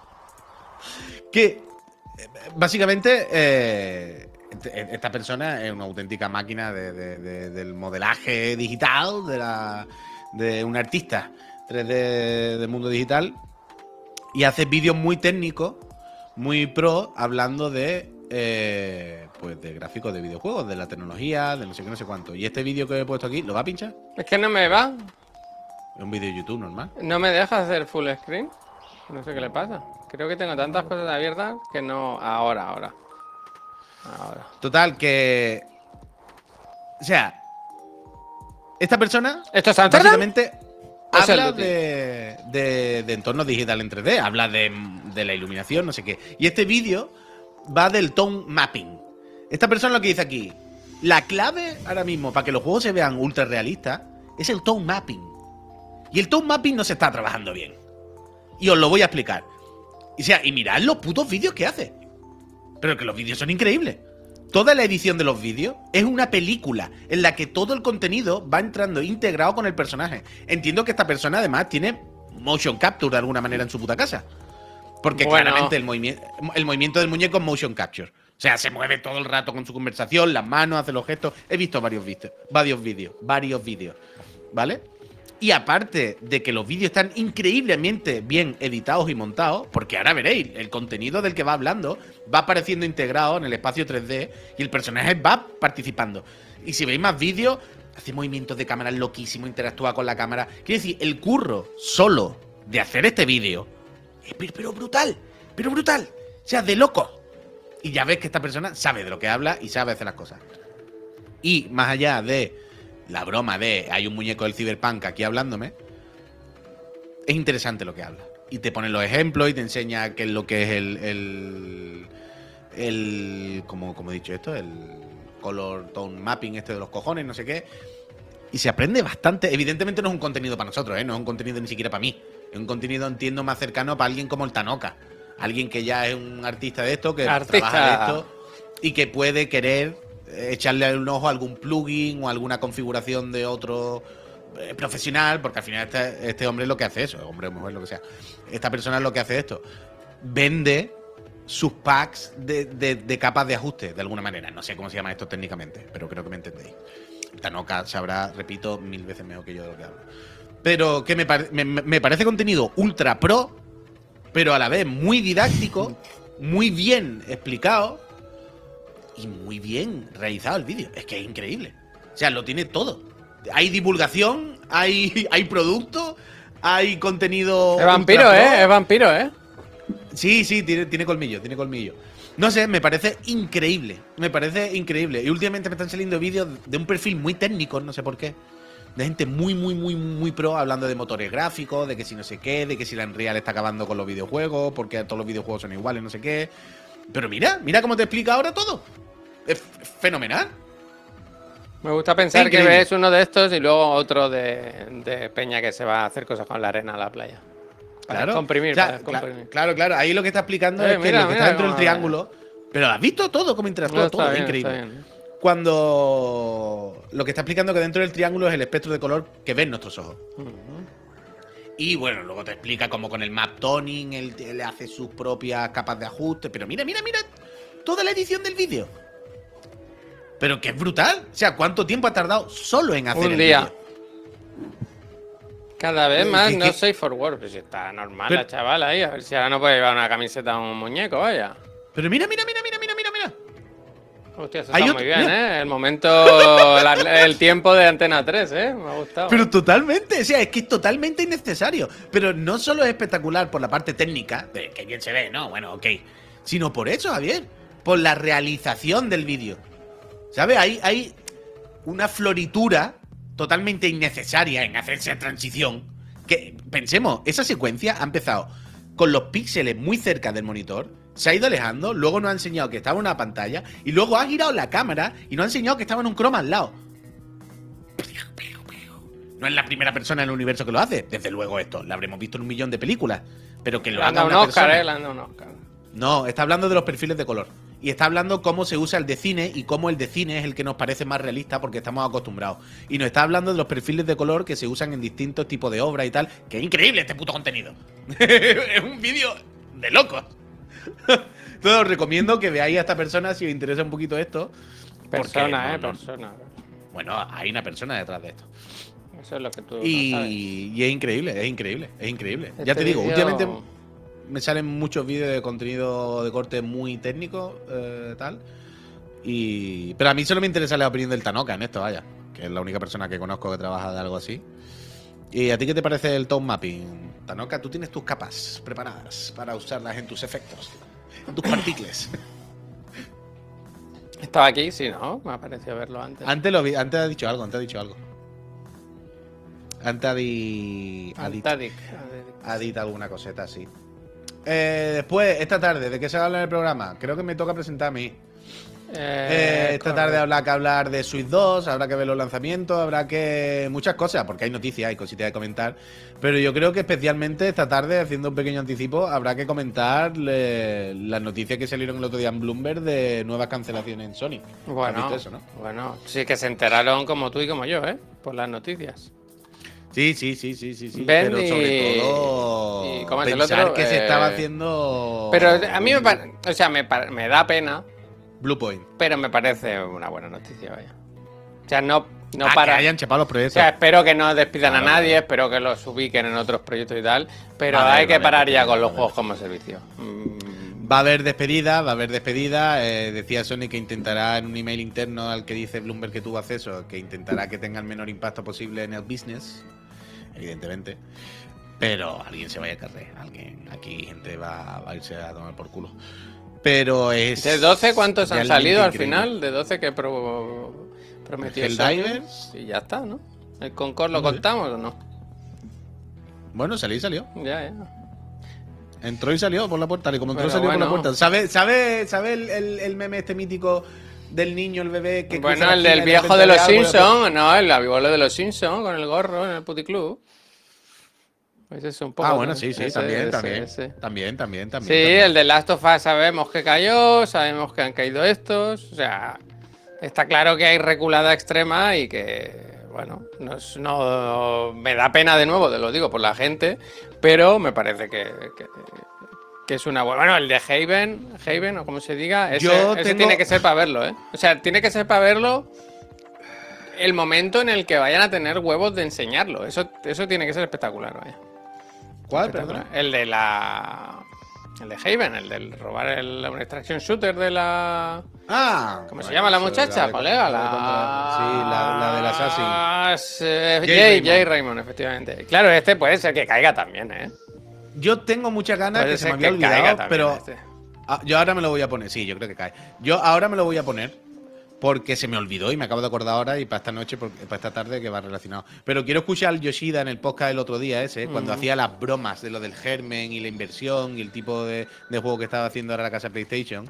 Que eh, básicamente eh, esta persona es una auténtica máquina de, de, de, del modelaje digital, de, la, de un artista tres D del mundo digital, y hace vídeos muy técnicos, muy pro, hablando de eh, pues de gráficos de videojuegos, de la tecnología, de no sé qué, no sé cuánto. Y este vídeo que he puesto aquí, ¿lo va a pinchar? Es que no me va. Es un vídeo de YouTube normal. No me deja hacer full screen. No sé qué le pasa. Creo que tengo tantas cosas abiertas que no... Ahora, ahora. Ahora. Total, que... O sea, esta persona ¿Esto es Amsterdam? básicamente ¿O es el habla Duty? de, de, de entornos digital en tres D, habla de, de la iluminación, no sé qué. Y este vídeo va del tone mapping. Esta persona lo que dice aquí, la clave ahora mismo para que los juegos se vean ultra realistas es el tone mapping. Y el tone mapping no se está trabajando bien. Y os lo voy a explicar. O sea, y mirad los putos vídeos que hace. Pero que los vídeos son increíbles. Toda la edición de los vídeos es una película en la que todo el contenido va entrando integrado con el personaje. Entiendo que esta persona además tiene motion capture de alguna manera en su puta casa. Porque Bueno. claramente el, movimi el movimiento del muñeco es motion capture. O sea, se mueve todo el rato con su conversación, las manos, hace los gestos. He visto varios vídeos, varios vídeos, varios vídeos. ¿Vale? Y aparte de que los vídeos están increíblemente bien editados y montados, porque ahora veréis, el contenido del que va hablando va apareciendo integrado en el espacio tres D y el personaje va participando. Y si veis más vídeos, hace movimientos de cámara loquísimos, interactúa con la cámara. Quiero decir, el curro solo de hacer este vídeo es pero brutal, pero brutal. O sea, de loco. Y ya ves que esta persona sabe de lo que habla y sabe hacer las cosas. Y más allá de la broma de hay un muñeco del Cyberpunk aquí hablándome, es interesante lo que habla. Y te pone los ejemplos y te enseña qué es lo que es el. el. el como, como he dicho esto, el color tone mapping este de los cojones, no sé qué. Y se aprende bastante. Evidentemente no es un contenido para nosotros, ¿eh? No es un contenido ni siquiera para mí. Es un contenido, entiendo, más cercano para alguien como el Tanoka. Alguien que ya es un artista de esto, que Artista. trabaja de esto y que puede querer echarle un ojo a algún plugin o alguna configuración de otro eh, profesional, porque al final este, este hombre es lo que hace eso, hombre o mujer, lo que sea. Esta persona es lo que hace esto. Vende sus packs de, de, de capas de ajuste, de alguna manera. No sé cómo se llama esto técnicamente, pero creo que me entendéis. Tanoka sabrá, repito, mil veces mejor que yo de lo que hablo. Pero que me, pare, me, me parece contenido ultra pro, pero a la vez muy didáctico, muy bien explicado y muy bien realizado el vídeo. Es que es increíble. O sea, lo tiene todo. Hay divulgación, hay, hay producto, hay contenido. Es vampiro, ¿eh? Es vampiro, ¿eh? Sí, sí, tiene, tiene colmillo, tiene colmillo. No sé, me parece increíble. Me parece increíble. Y últimamente me están saliendo vídeos de un perfil muy técnico, no sé por qué. De gente muy, muy, muy, muy pro hablando de motores gráficos, de que si no sé qué, de que si la Unreal está acabando con los videojuegos, porque todos los videojuegos son iguales, no sé qué. Pero mira, mira cómo te explica ahora todo. Es fenomenal. Me gusta pensar que Increíble. ves uno de estos y luego otro de, de Peña que se va a hacer cosas con la arena a la playa. Para Claro, comprimir, o sea, para comprimir. claro, claro. Ahí lo que está explicando Eh, es que mira, lo que mira está dentro del cómo- triángulo. Pero has visto todo, cómo interactúa No, todo, está es bien, increíble. está bien. Cuando lo que está explicando que dentro del triángulo es el espectro de color que ven nuestros ojos. Y bueno, luego te explica cómo con el map toning él, él hace sus propias capas de ajuste. Pero mira, mira, mira toda la edición del vídeo. Pero que es brutal. O sea, ¿cuánto tiempo ha tardado solo en hacer Un el día. vídeo? Cada vez más ¿Qué- no qué? safe for work. Pues si está normal Pero- la chavala ahí. A ver si ahora no puede llevar una camiseta a un muñeco, vaya. Pero mira, mira, mira, mira, mira, mira, mira. Hostia, eso Hay está otro- muy bien, mira. ¿eh? El momento, la- el tiempo de Antena tres, ¿eh? Me ha gustado. Pero totalmente, o sea, es que es totalmente innecesario. Pero no solo es espectacular por la parte técnica, de que bien se ve, no, bueno, ok. Sino por eso, Javier, por la realización del vídeo. ¿Sabes? Hay, hay una floritura totalmente innecesaria en hacer esa transición. Que, pensemos, esa secuencia ha empezado con los píxeles muy cerca del monitor, se ha ido alejando, luego nos ha enseñado que estaba en una pantalla, y luego ha girado la cámara y nos ha enseñado que estaba en un croma al lado. No es la primera persona en el universo que lo hace. Desde luego esto, lo habremos visto en un millón de películas. Pero que lo Le han haga dado un una Oscar, persona. ¿eh? Le han dado un Oscar. No, está hablando de los perfiles de color. Y está hablando cómo se usa el de cine y cómo el de cine es el que nos parece más realista porque estamos acostumbrados. Y nos está hablando de los perfiles de color que se usan en distintos tipos de obras y tal. Que es increíble este puto contenido. Es un vídeo de locos. Entonces os recomiendo que veáis a esta persona si os interesa un poquito esto. porque Persona, no- ¿eh? no- Persona. Bueno, hay una persona detrás de esto. Eso es lo que tú no Y, sabes. y es increíble, es increíble, es increíble. ya Este te digo, vídeo- últimamente me salen muchos vídeos de contenido de corte muy técnico, eh, tal. Y, pero a mí solo me interesa la opinión del Tanoka en esto, vaya. Que es la única persona que conozco que trabaja de algo así. ¿Y a ti qué te parece el tone mapping? Tanoka, tú tienes tus capas preparadas para usarlas en tus efectos, en tus partículas. Estaba aquí, sí, ¿no? Me ha parecido verlo antes. Antes, lo vi, antes ha dicho algo, antes ha dicho algo. Antes ha, di, ha dicho. Antadic. Ha dicho alguna coseta así. Eh, después, esta tarde, ¿de qué se habla en el programa? Creo que me toca presentar a mí. Eh, esta tarde habrá que hablar de Switch dos, habrá que ver los lanzamientos, habrá que... muchas cosas, porque hay noticias, hay cositas de comentar. Pero yo creo que especialmente esta tarde, haciendo un pequeño anticipo, habrá que comentar eh, las noticias que salieron el otro día en Bloomberg de nuevas cancelaciones en Sony. ¿Has Bueno, visto eso, no? bueno, sí que se enteraron como tú y como yo, ¿eh? Por las noticias. Sí, sí, sí, sí, sí, sí. Ven pero y- sobre todo y ¿cómo es el pensar otro? que se Eh, estaba haciendo... Pero a mí me, pa- o sea, me, pa- me da pena, Bluepoint. pero me parece una buena noticia, vaya. O sea, no, no Ah, para... que hayan chepado los O proyectos. sea, espero que no despidan Vale, a nadie, vale. espero que los ubiquen en otros proyectos y tal, pero Vale, hay que vale, parar ya vale, con los vale. juegos como servicio. Mm, Va a haber despedida, va a haber despedida. Eh, decía Sony que intentará en un email interno al que dice Bloomberg que tuvo acceso, que intentará que tenga el menor impacto posible en el business, evidentemente. Pero alguien se vaya a carrer, alguien, aquí gente va, va a irse a tomar por culo. Pero es... ¿De doce cuántos han realmente salido al increíble. final? ¿De doce que pro- prometió El Sony? Helldivers. Y ya está, ¿no? ¿El Concord lo No sé. contamos o no? Bueno, salió y salió. Ya, ya. Entró y salió por la puerta, y como entró Pero salió por la bueno. puerta. ¿Sabe, sabe, sabe el, el- el meme este mítico del niño, el bebé que Bueno, cruza la el esquina del y viejo repente de ve los algo y la- Simpsons, no, el abuelo de los Simpsons con el gorro en el puticlub. Pues es un poco. Ah, bueno, sí, sí, ese- también, ese- también, ese. también, también, también. Sí, también. el de Last of Us sabemos que cayó, sabemos que han caído estos, o sea, está claro que hay reculada extrema y que, bueno, no, es- no me da pena de nuevo, te lo digo por la gente, pero me parece que, que, que es una buena. Bueno, el de Haven, Haven o como se diga, ese, Yo ese tengo- tiene que ser para verlo, ¿eh? O sea, tiene que ser para verlo el momento en el que vayan a tener huevos de enseñarlo. Eso, eso tiene que ser espectacular, vaya. ¿Cuál, Espectacular. perdón? El de la. El de Haven, el del robar el, un extraction shooter de la. Ah, ¿Cómo se bueno, llama la eso, muchacha, de- colega? la de contra- Sí, la, la del Assassin. La. Jay Jay, Raymond. Jay Raymond, efectivamente. Claro, este puede ser que caiga también, ¿eh? Yo tengo muchas ganas Puede que se me ser había que caiga olvidado, también pero este. ah, yo ahora me lo voy a poner. Sí, yo creo que cae. Yo ahora me lo voy a poner porque se me olvidó y me acabo de acordar ahora y para esta noche, porque- para esta tarde que va relacionado. Pero quiero escuchar al Yoshida en el podcast el otro día ese, cuando Ujú. hacía las bromas de lo del germen y la inversión y el tipo de, de juego que estaba haciendo ahora la casa PlayStation.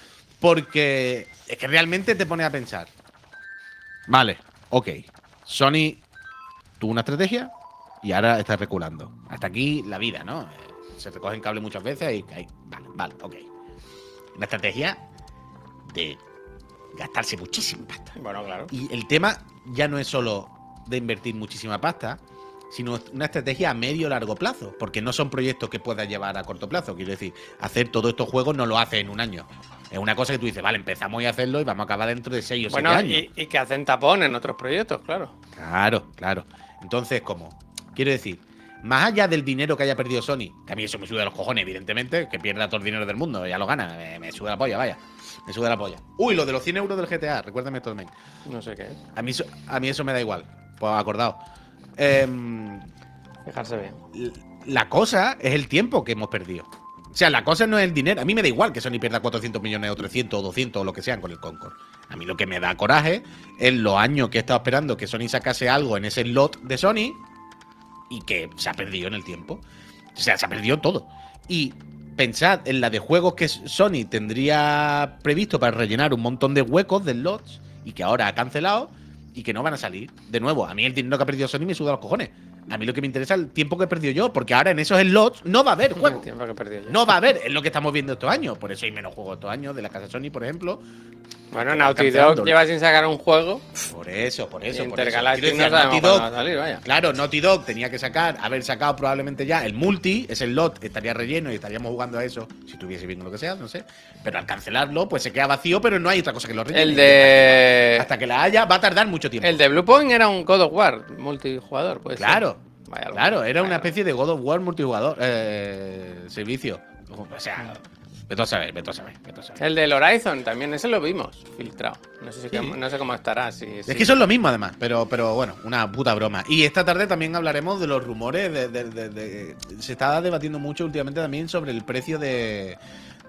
Porque es que realmente te pone a pensar. Vale, ok. Sony tuvo una estrategia y ahora está reculando. Hasta aquí la vida, ¿no? Eh, Se recogen cable muchas veces y ahí, vale, vale, ok. Una estrategia de gastarse muchísima pasta. Bueno, claro. Y el tema ya no es solo de invertir muchísima pasta, sino una estrategia a medio o largo plazo, porque no son proyectos que puedas llevar a corto plazo. Quiero decir, hacer todos estos juegos no lo haces en un año. Es una cosa que tú dices, vale, empezamos a hacerlo y vamos a acabar dentro de seis o bueno, siete años. Y, y que hacen tapón en otros proyectos, claro. Claro, claro. Entonces, ¿cómo? Quiero decir, más allá del dinero que haya perdido Sony, que a mí eso me sube a los cojones, evidentemente, que pierda todo el dinero del mundo, ya lo gana, me, me sube la polla, vaya. Me sube la polla. Uy, lo de los cien euros del G T A, recuérdame esto también. No sé qué es. A mí, eso, a mí eso me da igual. Pues acordado. Eh, Fijarse bien. la cosa es el tiempo que hemos perdido. O sea, la cosa no es el dinero. A mí me da igual que Sony pierda cuatrocientos millones o trescientos o doscientos o lo que sean con el Concord. A mí lo que me da coraje es los años que he estado esperando que Sony sacase algo en ese lot de Sony y que se ha perdido en el tiempo. O sea, se ha perdido todo. Y pensad en la de juegos que Sony tendría previsto para rellenar un montón de huecos del lots y que ahora ha cancelado y que no van a salir. De nuevo, a mí el dinero que ha perdido Sony me suda los cojones. A mí lo que me interesa es el tiempo que he perdido yo, porque ahora en esos slots no va a haber juegos. El tiempo que he perdido yo. No va a haber, es lo que estamos viendo estos años. Por eso hay menos juegos estos años de la casa Sony, por ejemplo. Bueno, Naughty Dog lleva sin sacar un juego. Por eso, por eso. Intergalactic por eso. no sabemos Naughty cuándo Dog, va a salir, vaya. claro, Naughty Dog tenía que sacar, haber sacado probablemente ya el multi, ese lot estaría relleno y estaríamos jugando a eso, si tuviese bien lo que sea, no sé. Pero al cancelarlo, pues se queda vacío, pero no hay otra cosa que lo rellene. El de. Hasta que la haya, va a tardar mucho tiempo. El de Blue Point era un God of War multijugador, pues. Claro. Vaya claro, era una vaya especie de God of War multijugador eh, servicio. O sea, vete a saber, vete a saber, vete a saber. El del Horizon también, ese lo vimos filtrado. No sé, si Sí. cómo, no sé cómo estará. Si, Es si- que son lo mismo, además, pero, pero bueno, una puta broma. Y esta tarde también hablaremos de los rumores. De, de- de- de- se está debatiendo mucho últimamente también sobre el precio de,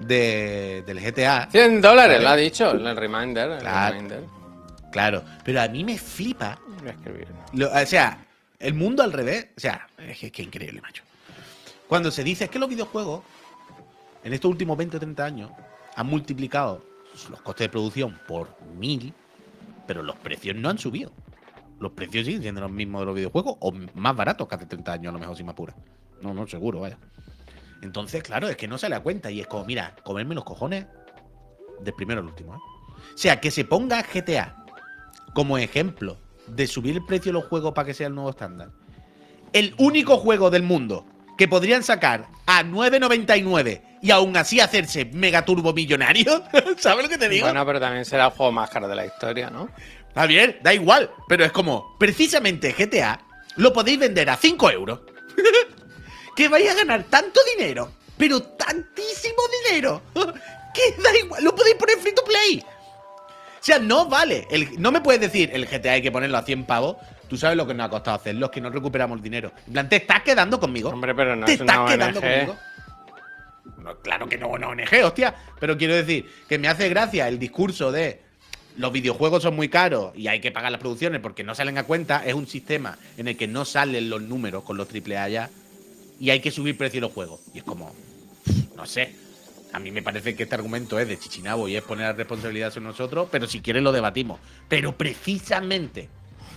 de- del G T A. cien dólares, Vale. lo ha dicho, el reminder. El Claro. reminder. Claro, pero a mí me flipa. Voy a escribirlo. lo- o sea, el mundo al revés. O sea, es que, es que increíble, macho. Cuando se dice es que los videojuegos, en estos últimos veinte o treinta años, han multiplicado los costes de producción por mil, pero los precios no han subido. Los precios siguen siendo los mismos de los videojuegos o más baratos que hace treinta años, a lo mejor, sin más pura. No, no, seguro, vaya. Entonces, claro, es que no se le da cuenta y es como, mira, comerme los cojones del primero al último, ¿eh? O sea, que se ponga G T A como ejemplo de subir el precio de los juegos para que sea el nuevo estándar. El único juego del mundo que podrían sacar a nueve noventa y nueve y aún así hacerse mega turbo millonario. ¿Sabes lo que te digo? Bueno, pero también será el juego más caro de la historia, ¿no? Está bien, da igual, pero es como, precisamente G T A lo podéis vender a cinco euros. Que vais a ganar tanto dinero, pero tantísimo dinero, que da igual, lo podéis poner free to play. O sea, no vale. El, no me puedes decir, el G T A hay que ponerlo a cien pavos. Tú sabes lo que nos ha costado hacerlo, es que no recuperamos el dinero. En plan, ¿te estás quedando conmigo? Hombre, pero no ¿Te es una estás O N G. quedando conmigo? No, claro que no, no O N G, hostia. Pero quiero decir que me hace gracia el discurso de los videojuegos son muy caros y hay que pagar las producciones porque no salen a cuenta. Es un sistema en el que no salen los números con los triple A ya y hay que subir precio de los juegos. Y es como, no sé. A mí me parece que este argumento es de chichinabo y es poner la responsabilidad sobre nosotros, pero si quieres lo debatimos. Pero precisamente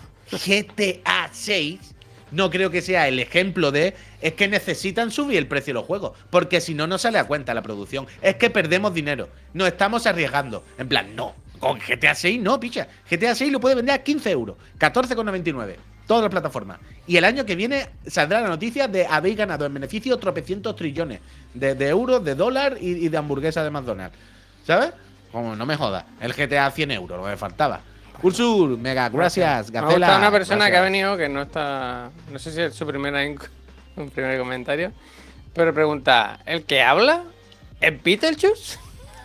G T A seis no creo que sea el ejemplo de es que necesitan subir el precio de los juegos, porque si no, no sale a cuenta la producción. Es que perdemos dinero, nos estamos arriesgando. En plan, no, con G T A seis no, picha. G T A seis lo puede vender a quince euros, catorce con noventa y nueve, todas las plataformas. Y el año que viene saldrá la noticia de habéis ganado en beneficio tropecientos trillones de, de euros, de dólar y, y de hamburguesas de McDonald's. ¿Sabes? Como no me jodas, el G T A cien euros, lo que me faltaba. Ursur, mega, gracias, Me ha Gacela. gustado una persona gracias. que ha venido que no está. No sé si es su primera inc- un primer comentario. Pero pregunta: ¿el que habla es Beetlejuice?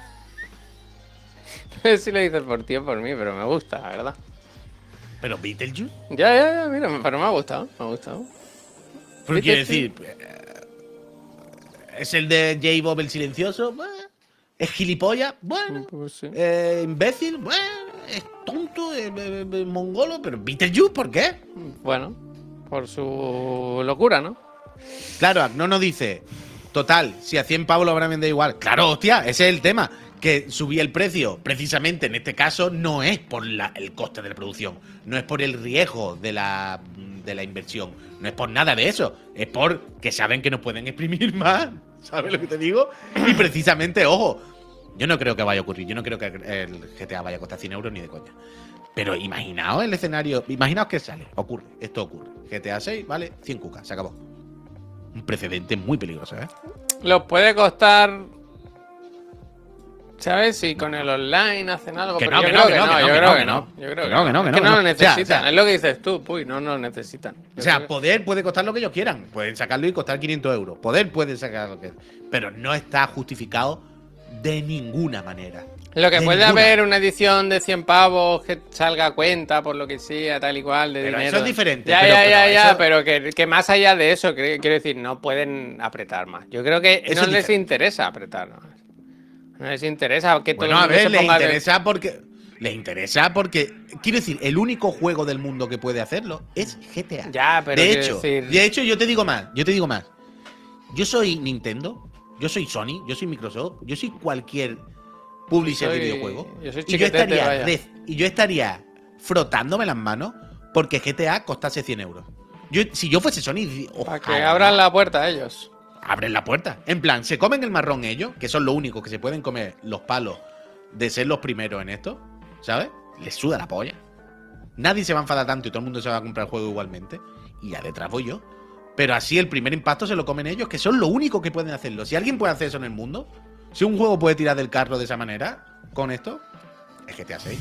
No sé si lo dices por ti o por mí, pero me gusta, la verdad. Pero Beetlejuice. Ya, ya, ya, mira, pero me ha gustado, me ha gustado. Pero quiero Beetlejuice. decir, eh, es el de J. Bob el silencioso, bueno, es gilipollas, bueno, Pues sí. eh, imbécil, bueno, es tonto, es, es- es mongolo, pero Beetlejuice, ¿por qué? Bueno, por su locura, ¿no? Claro, no nos dice, total, si a cien pavos lo habrán vendido igual. Claro, hostia, ese es el tema. Que subí el precio, precisamente en este caso, no es por la- el coste de la producción, no es por el riesgo de la, de la inversión, no es por nada de eso, es por que saben que nos pueden exprimir más, ¿sabes lo que te digo? Y precisamente, ojo, Yo no creo que vaya a ocurrir. Yo no creo que el G T A vaya a costar cien euros ni de coña. Pero imaginaos el escenario. Imaginaos que sale. Ocurre. Esto ocurre. G T A seis vale cien cucas. Se acabó. Un precedente muy peligroso, ¿eh? Los puede costar. ¿Sabes? Si con el online hacen algo. Que pero no, yo que creo no, que que no. no, Yo que creo no, que que no. no. Yo creo Que no, que no, que Es que no, no que lo no. O sea, necesitan. o sea- Es lo que dices tú, Puy. No, no lo necesitan. Yo O sea, creo que- poder puede costar lo que ellos quieran. Pueden sacarlo y costar quinientos euros. Poder puede sacar lo que. Pero no está justificado de ninguna manera. Lo que De puede ninguna. haber una edición de cien pavos que salga a cuenta por lo que sea, tal y cual, de Pero dinero. eso es diferente, Ya, pero- ya, pero ya, ya, eso- pero que, que más allá de eso, cre- quiero decir, no pueden apretar más. Yo creo que Eso no es les diferente. interesa apretar más. No les interesa que todo Bueno, el a mundo ver, se les ponga de- interesa porque. Les interesa porque. Quiero decir, el único juego del mundo que puede hacerlo es G T A. Ya, pero de quiero hecho, decir- de hecho, yo te digo más. Yo te digo más. Yo soy Nintendo. Yo soy Sony. Yo soy Microsoft. Yo soy cualquier publisher soy- de videojuegos. yo soy y, yo chiquetete, estaría vaya. rez- y yo estaría frotándome las manos porque G T A costase cien euros. Yo, si yo fuese Sony, Para que ojalá. abran la puerta a ellos. Abren la puerta. En plan, se comen el marrón ellos, que son los únicos que se pueden comer los palos de ser los primeros en esto, ¿sabes? Les suda la polla. Nadie se va a enfadar tanto y todo el mundo se va a comprar el juego igualmente. Y ya detrás voy yo. Pero así el primer impacto se lo comen ellos, que son los únicos que pueden hacerlo. Si alguien puede hacer eso en el mundo, si un juego puede tirar del carro de esa manera, con esto, es G T A seis.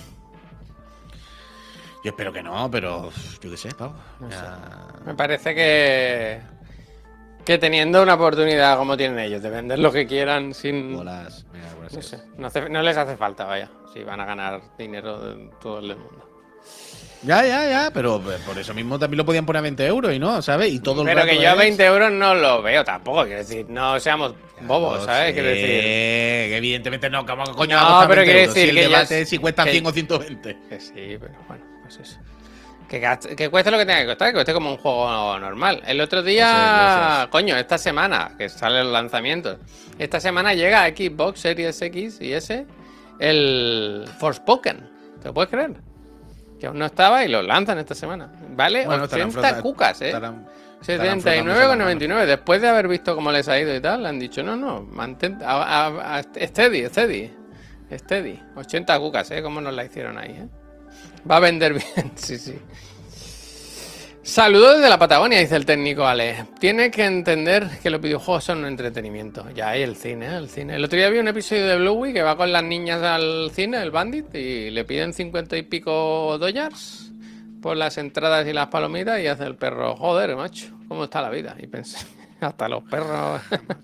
Yo espero que no, pero yo qué sé, pavo. No sé. Ya- Me parece que. Que teniendo una oportunidad como tienen ellos de vender lo que quieran sin. Bolas. Venga, buenas No tardes. sé, no, hace- no les hace falta, vaya. Si van a ganar dinero de todo el mundo. Ya, ya, ya, pero eh, por eso mismo también lo podían poner a veinte euros y no, ¿sabes? Y todo el Pero rato que yo a es- veinte euros no lo veo tampoco, quiero decir, no seamos bobos, No ¿sabes? sé, Quiero decir. que evidentemente no, ¿cómo coño No, va a costar pero veinte quiero euros? decir Si el que ya debate es- es si cuesta que- cien o ciento veinte. Que sí, pero bueno, pues eso. Que, gaste- que cueste lo que tenga que costar, que cueste como un juego normal. El otro día, Eso es, eso es. coño, esta semana, que sale el lanzamiento, esta semana llega a Xbox Series X y S el Forspoken. ¿Te lo puedes creer? Que aún no estaba y lo lanzan esta semana. Vale Bueno, estarán ochenta frota- cucas, eh. estarán- setenta y nueve con noventa y nueve. Después de haber visto cómo les ha ido y tal, le han dicho, no, no, mantén. A, a- a- steady, steady. Steady. ochenta cucas, ¿eh? Cómo nos la hicieron ahí, ¿eh? Va a vender bien, sí, sí. Saludos desde la Patagonia, dice el técnico Ale. Tiene que entender que los videojuegos son un entretenimiento. Ya hay el cine, ¿eh? El cine. El otro día vi un episodio de Bluey que va con las niñas al cine, el Bandit, y le piden cincuenta y pico dólares por las entradas y las palomitas y hace el perro, joder, macho, ¿cómo está la vida? Y pensé, hasta los perros...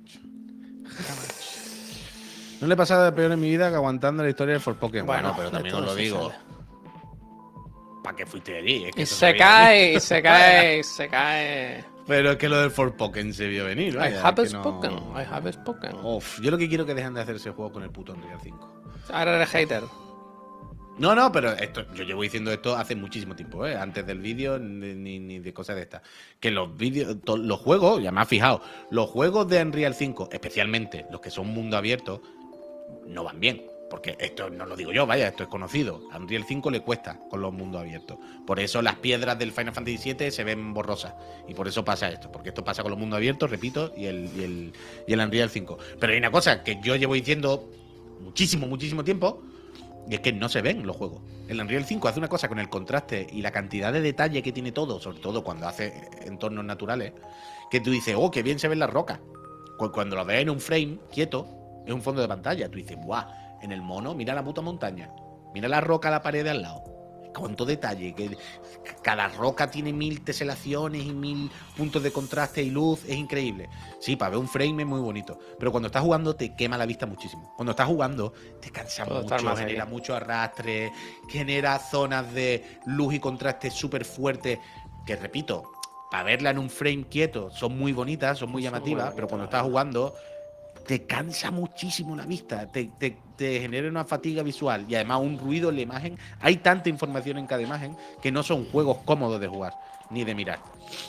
No le he pasado de peor en mi vida que aguantando la historia del Forspoken. Bueno, Bueno, pero de también os todo lo se digo. sale. ¿Para qué fuiste allí? Es que Y eso se veía cae, venir. y se cae, y se cae. Pero es que lo del Forspoken se vio venir, I vaya, have es que no- spoken, I have spoken. Uf, yo lo que quiero es que dejen de hacer ese juego con el puto Unreal cinco. Ahora eres hater. No, no, pero esto, yo llevo diciendo esto hace muchísimo tiempo, ¿eh? Antes del vídeo ni, ni- ni de cosas de estas. Que los vídeos, to- los juegos, ya me has fijado, los juegos de Unreal cinco, especialmente los que son mundo abierto, no van bien. Porque esto no lo digo yo, vaya, esto es conocido. A Unreal cinco le cuesta con los mundos abiertos. Por eso las piedras del Final Fantasy siete se ven borrosas. Y por eso pasa esto. Porque esto pasa con los mundos abiertos, repito, y el, y el, y el Unreal cinco. Pero hay una cosa que yo llevo diciendo muchísimo, muchísimo tiempo. Y es que no se ven los juegos. El Unreal cinco hace una cosa con el contraste y la cantidad de detalle que tiene todo, sobre todo cuando hace entornos naturales, que tú dices, oh, qué bien se ven las rocas. Cu- Cuando lo ves en un frame quieto, es un fondo de pantalla. Tú dices, guau, en el mono, mira la puta montaña. Mira la roca, la pared de al lado. Cuánto detalle. Que cada roca tiene mil teselaciones y mil puntos de contraste y luz. Es increíble. Sí, para ver un frame es muy bonito. Pero cuando estás jugando te quema la vista muchísimo. Cuando estás jugando te cansa Puedo estar mucho, más genera allá. mucho arrastre, genera zonas de luz y contraste súper fuertes. Que repito, para verla en un frame quieto son muy bonitas, son muy Son muy llamativas, bonitas, pero cuando la estás verdad. jugando te cansa muchísimo la vista, te, te, te genera una fatiga visual y además un ruido en la imagen. Hay tanta información en cada imagen que no son juegos cómodos de jugar ni de mirar.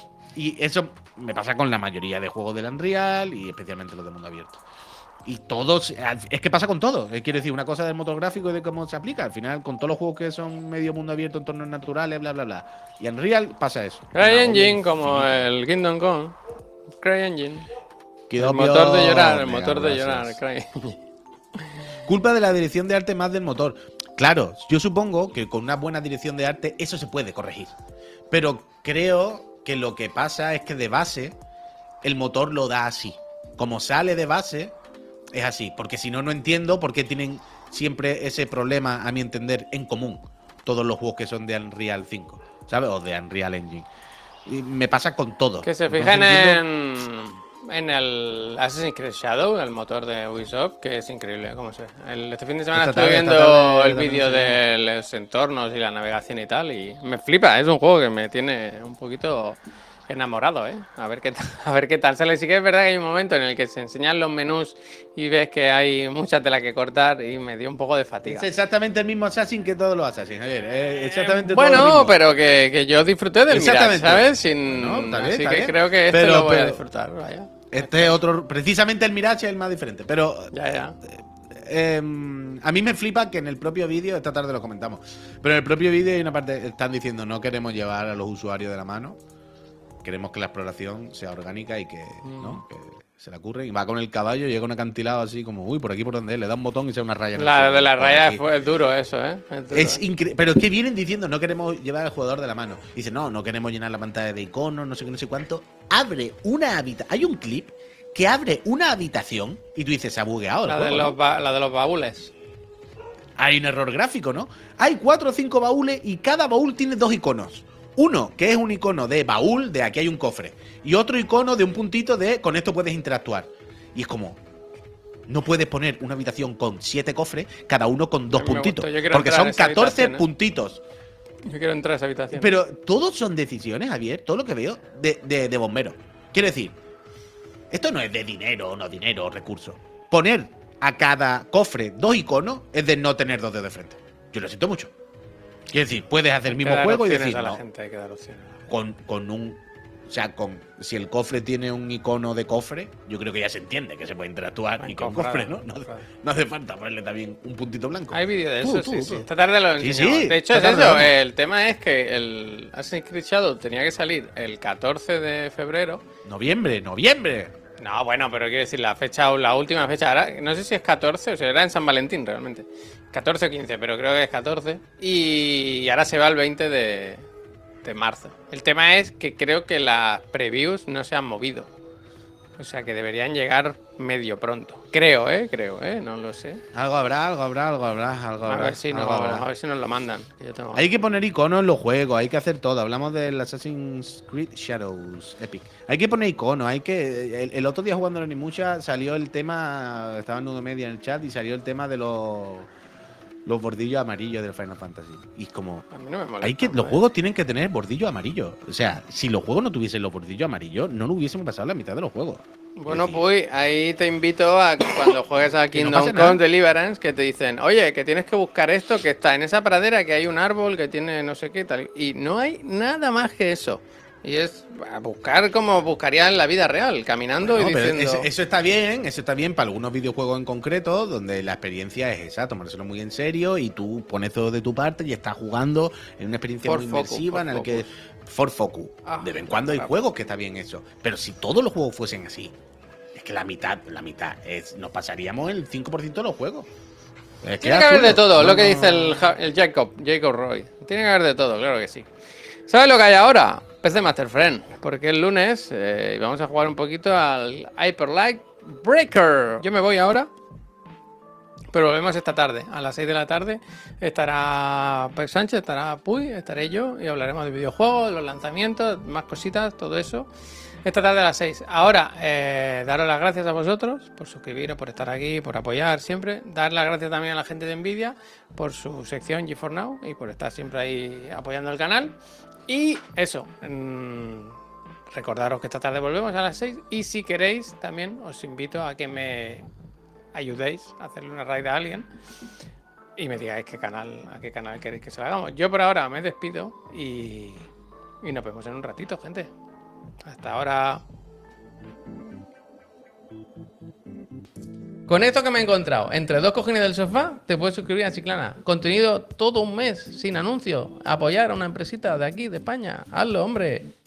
Y eso me pasa con la mayoría de juegos del Unreal y especialmente los de mundo abierto. Y todos, es que pasa con todo. Eh, Quiero decir, una cosa del motor gráfico y de cómo se aplica. Al final, con todos los juegos que son medio mundo abierto, entornos naturales, bla, bla, bla. Y en Unreal pasa eso. CryEngine, Una como olla el Kingdom Come. CryEngine. infinita. El motor de llorar, el Venga, motor de gracias. llorar, CryEngine. culpa de la dirección de arte más del motor. Claro, yo supongo que con una buena dirección de arte eso se puede corregir. Pero creo que lo que pasa es que de base el motor lo da así. Como sale de base, es así. Porque si no, no entiendo por qué tienen siempre ese problema, a mi entender, en común. Todos los juegos que son de Unreal cinco, ¿sabes? O de Unreal Engine. Y me pasa con todo. Que se Entonces, fijen entiendo... en, en el Assassin's Creed Shadow, el motor de Ubisoft, que es increíble, ¿cómo se ve? El, este fin de semana Esta estuve tarde, viendo esta tarde, el vídeo de los entornos y la navegación y tal, y me flipa, es un juego que me tiene un poquito enamorado, ¿eh? A ver qué tal, a ver qué tal sale. Sí que es verdad que hay un momento en el que se enseñan los menús y ves que hay mucha tela que cortar y me dio un poco de fatiga. Es exactamente el mismo Assassin que todos los Assassins, Javier. Es exactamente Eh, todo lo bueno, mismo. pero que, que yo disfruté del Mirage, Exactamente. ¿sabes? Sin, Bueno, está bien, así está que bien. creo que este Pero- lo voy a pero- disfrutar, vaya. Este es otro, precisamente el Mirage es el más diferente. Pero Ya, ya. eh, a mí me flipa que en el propio vídeo, esta tarde lo comentamos, pero en el propio vídeo hay una parte, están diciendo no queremos llevar a los usuarios de la mano, queremos que la exploración sea orgánica y que, ¿no? que se la ocurre. Y va con el caballo, llega a un acantilado así como, uy, por aquí por donde es, le da un botón y se da una raya. en el La suelo, de la por raya aquí. fue duro eso, ¿eh? Es duro, Es ¿eh? increíble. Pero es que vienen diciendo, no queremos llevar al jugador de la mano. Dice, no, no queremos llenar la pantalla de iconos, no sé qué, no sé cuánto. Abre una habitación. Hay un clip que abre una habitación y tú dices, se ha bugueado el La de, juego, los ¿no? ba- la de los baúles. Hay un error gráfico, ¿no? Hay cuatro o cinco baúles y cada baúl tiene dos iconos. Uno, que es un icono de baúl, de aquí hay un cofre. Y otro icono de un puntito de con esto puedes interactuar. Y es como, no puedes poner una habitación con siete cofres, cada uno con dos A mí me puntitos. gustó, yo quiero Porque entrar son en esa catorce habitación, ¿eh? puntitos. Yo quiero entrar a esa habitación. Pero todos son decisiones, Javier, todo lo que veo, de, de, de bombero. Quiero decir, esto no es de dinero o no dinero o recursos. Poner a cada cofre dos iconos es de no tener dos dedos de frente. Yo lo siento mucho. Quiero decir, puedes hacer el Hay que mismo dar juego y opciones decir, a la no, gente, hay que dar opciones. con, con un... O sea, con, si el cofre tiene un icono de cofre, yo creo que ya se entiende que se puede interactuar Hay y con comprado, cofre, ¿no? No, comprado. no hace falta ponerle también un puntito blanco. Hay vídeo de Tú, eso, tú, sí, sí. tú. Esta tarde lo Sí, enseñamos. sí, De hecho, esta es tarde eso. lo- El tema es que el Assassin's Creed Shadow tenía que salir el catorce de febrero. Noviembre, noviembre. No, bueno, pero quiero decir, la fecha, la última fecha, ahora, no sé si es catorce, o sea, era en San Valentín realmente. catorce o quince, pero creo que es catorce. Y ahora se va el veinte de, de marzo. El tema es que creo que las previews no se han movido. O sea, que deberían llegar medio pronto. Creo, ¿eh? Creo, ¿eh? No lo sé. Algo habrá, algo habrá, algo habrá, algo A habrá. ver si, algo no, habrá. a ver si nos lo mandan. que yo tengo- Hay que poner iconos en los juegos, hay que hacer todo. Hablamos del Assassin's Creed Shadows Epic. Hay que poner iconos, hay que. El, el otro día jugando a Onimusha salió el tema. Estaba en Nudo Media en el chat y salió el tema de los. Los bordillos amarillos del Final Fantasy. Y es como. A mí no me molesta. Hay que, los joder. juegos tienen que tener bordillos amarillos. O sea, si los juegos no tuviesen los bordillos amarillos, no lo hubiésemos pasado la mitad de los juegos. Bueno, Es decir, pues ahí te invito a que cuando juegues a Que no Kingdom pasa nada. Come Deliverance, que te dicen, oye, que tienes que buscar esto, que está en esa pradera, que hay un árbol que tiene no sé qué tal. Y no hay nada más que eso. Y es a buscar como buscaría en la vida real, caminando bueno, y pero diciendo. eso, eso está bien, eso está bien para algunos videojuegos en concreto, donde la experiencia es esa, tomárselo muy en serio y tú pones todo de tu parte y estás jugando en una experiencia For muy focus, inmersiva for en el que. focus. For focus. Ah, de vez en cuando hay claro. juegos que está bien eso. Pero si todos los juegos fuesen así, es que la mitad, la mitad, es, nos pasaríamos el cinco por ciento de los juegos. Es Tiene es que haber de absurdo. todo, No, lo que no, dice el, Ja- el Jacob, Jacob Roy. Tiene que haber de todo, claro que sí. ¿Sabes lo que hay ahora? P C Master Friend. Porque el lunes eh, vamos a jugar un poquito al Hyper Light Breaker. Yo me voy ahora. Pero volvemos esta tarde. A las seis de la tarde estará Pep Sánchez, estará Puy, estaré yo y hablaremos de videojuegos, los lanzamientos, más cositas, todo eso. Esta tarde a las seis. Ahora, eh, daros las gracias a vosotros por suscribiros, por estar aquí, por apoyar siempre. Dar las gracias también a la gente de Nvidia por su sección G cuatro Now y por estar siempre ahí apoyando el canal. Y eso, mmm, recordaros que esta tarde volvemos a las seis. Y si queréis, también os invito a que me ayudéis a hacerle una raid a alguien y me digáis qué canal, a qué canal queréis que se lo hagamos. Yo por ahora me despido y, y nos vemos en un ratito, gente. Hasta ahora. Con esto que me he encontrado entre dos cojines del sofá, te puedes suscribir a Chiclana. Contenido todo un mes, sin anuncios. Apoyar a una empresita de aquí, de España. Hazlo, hombre.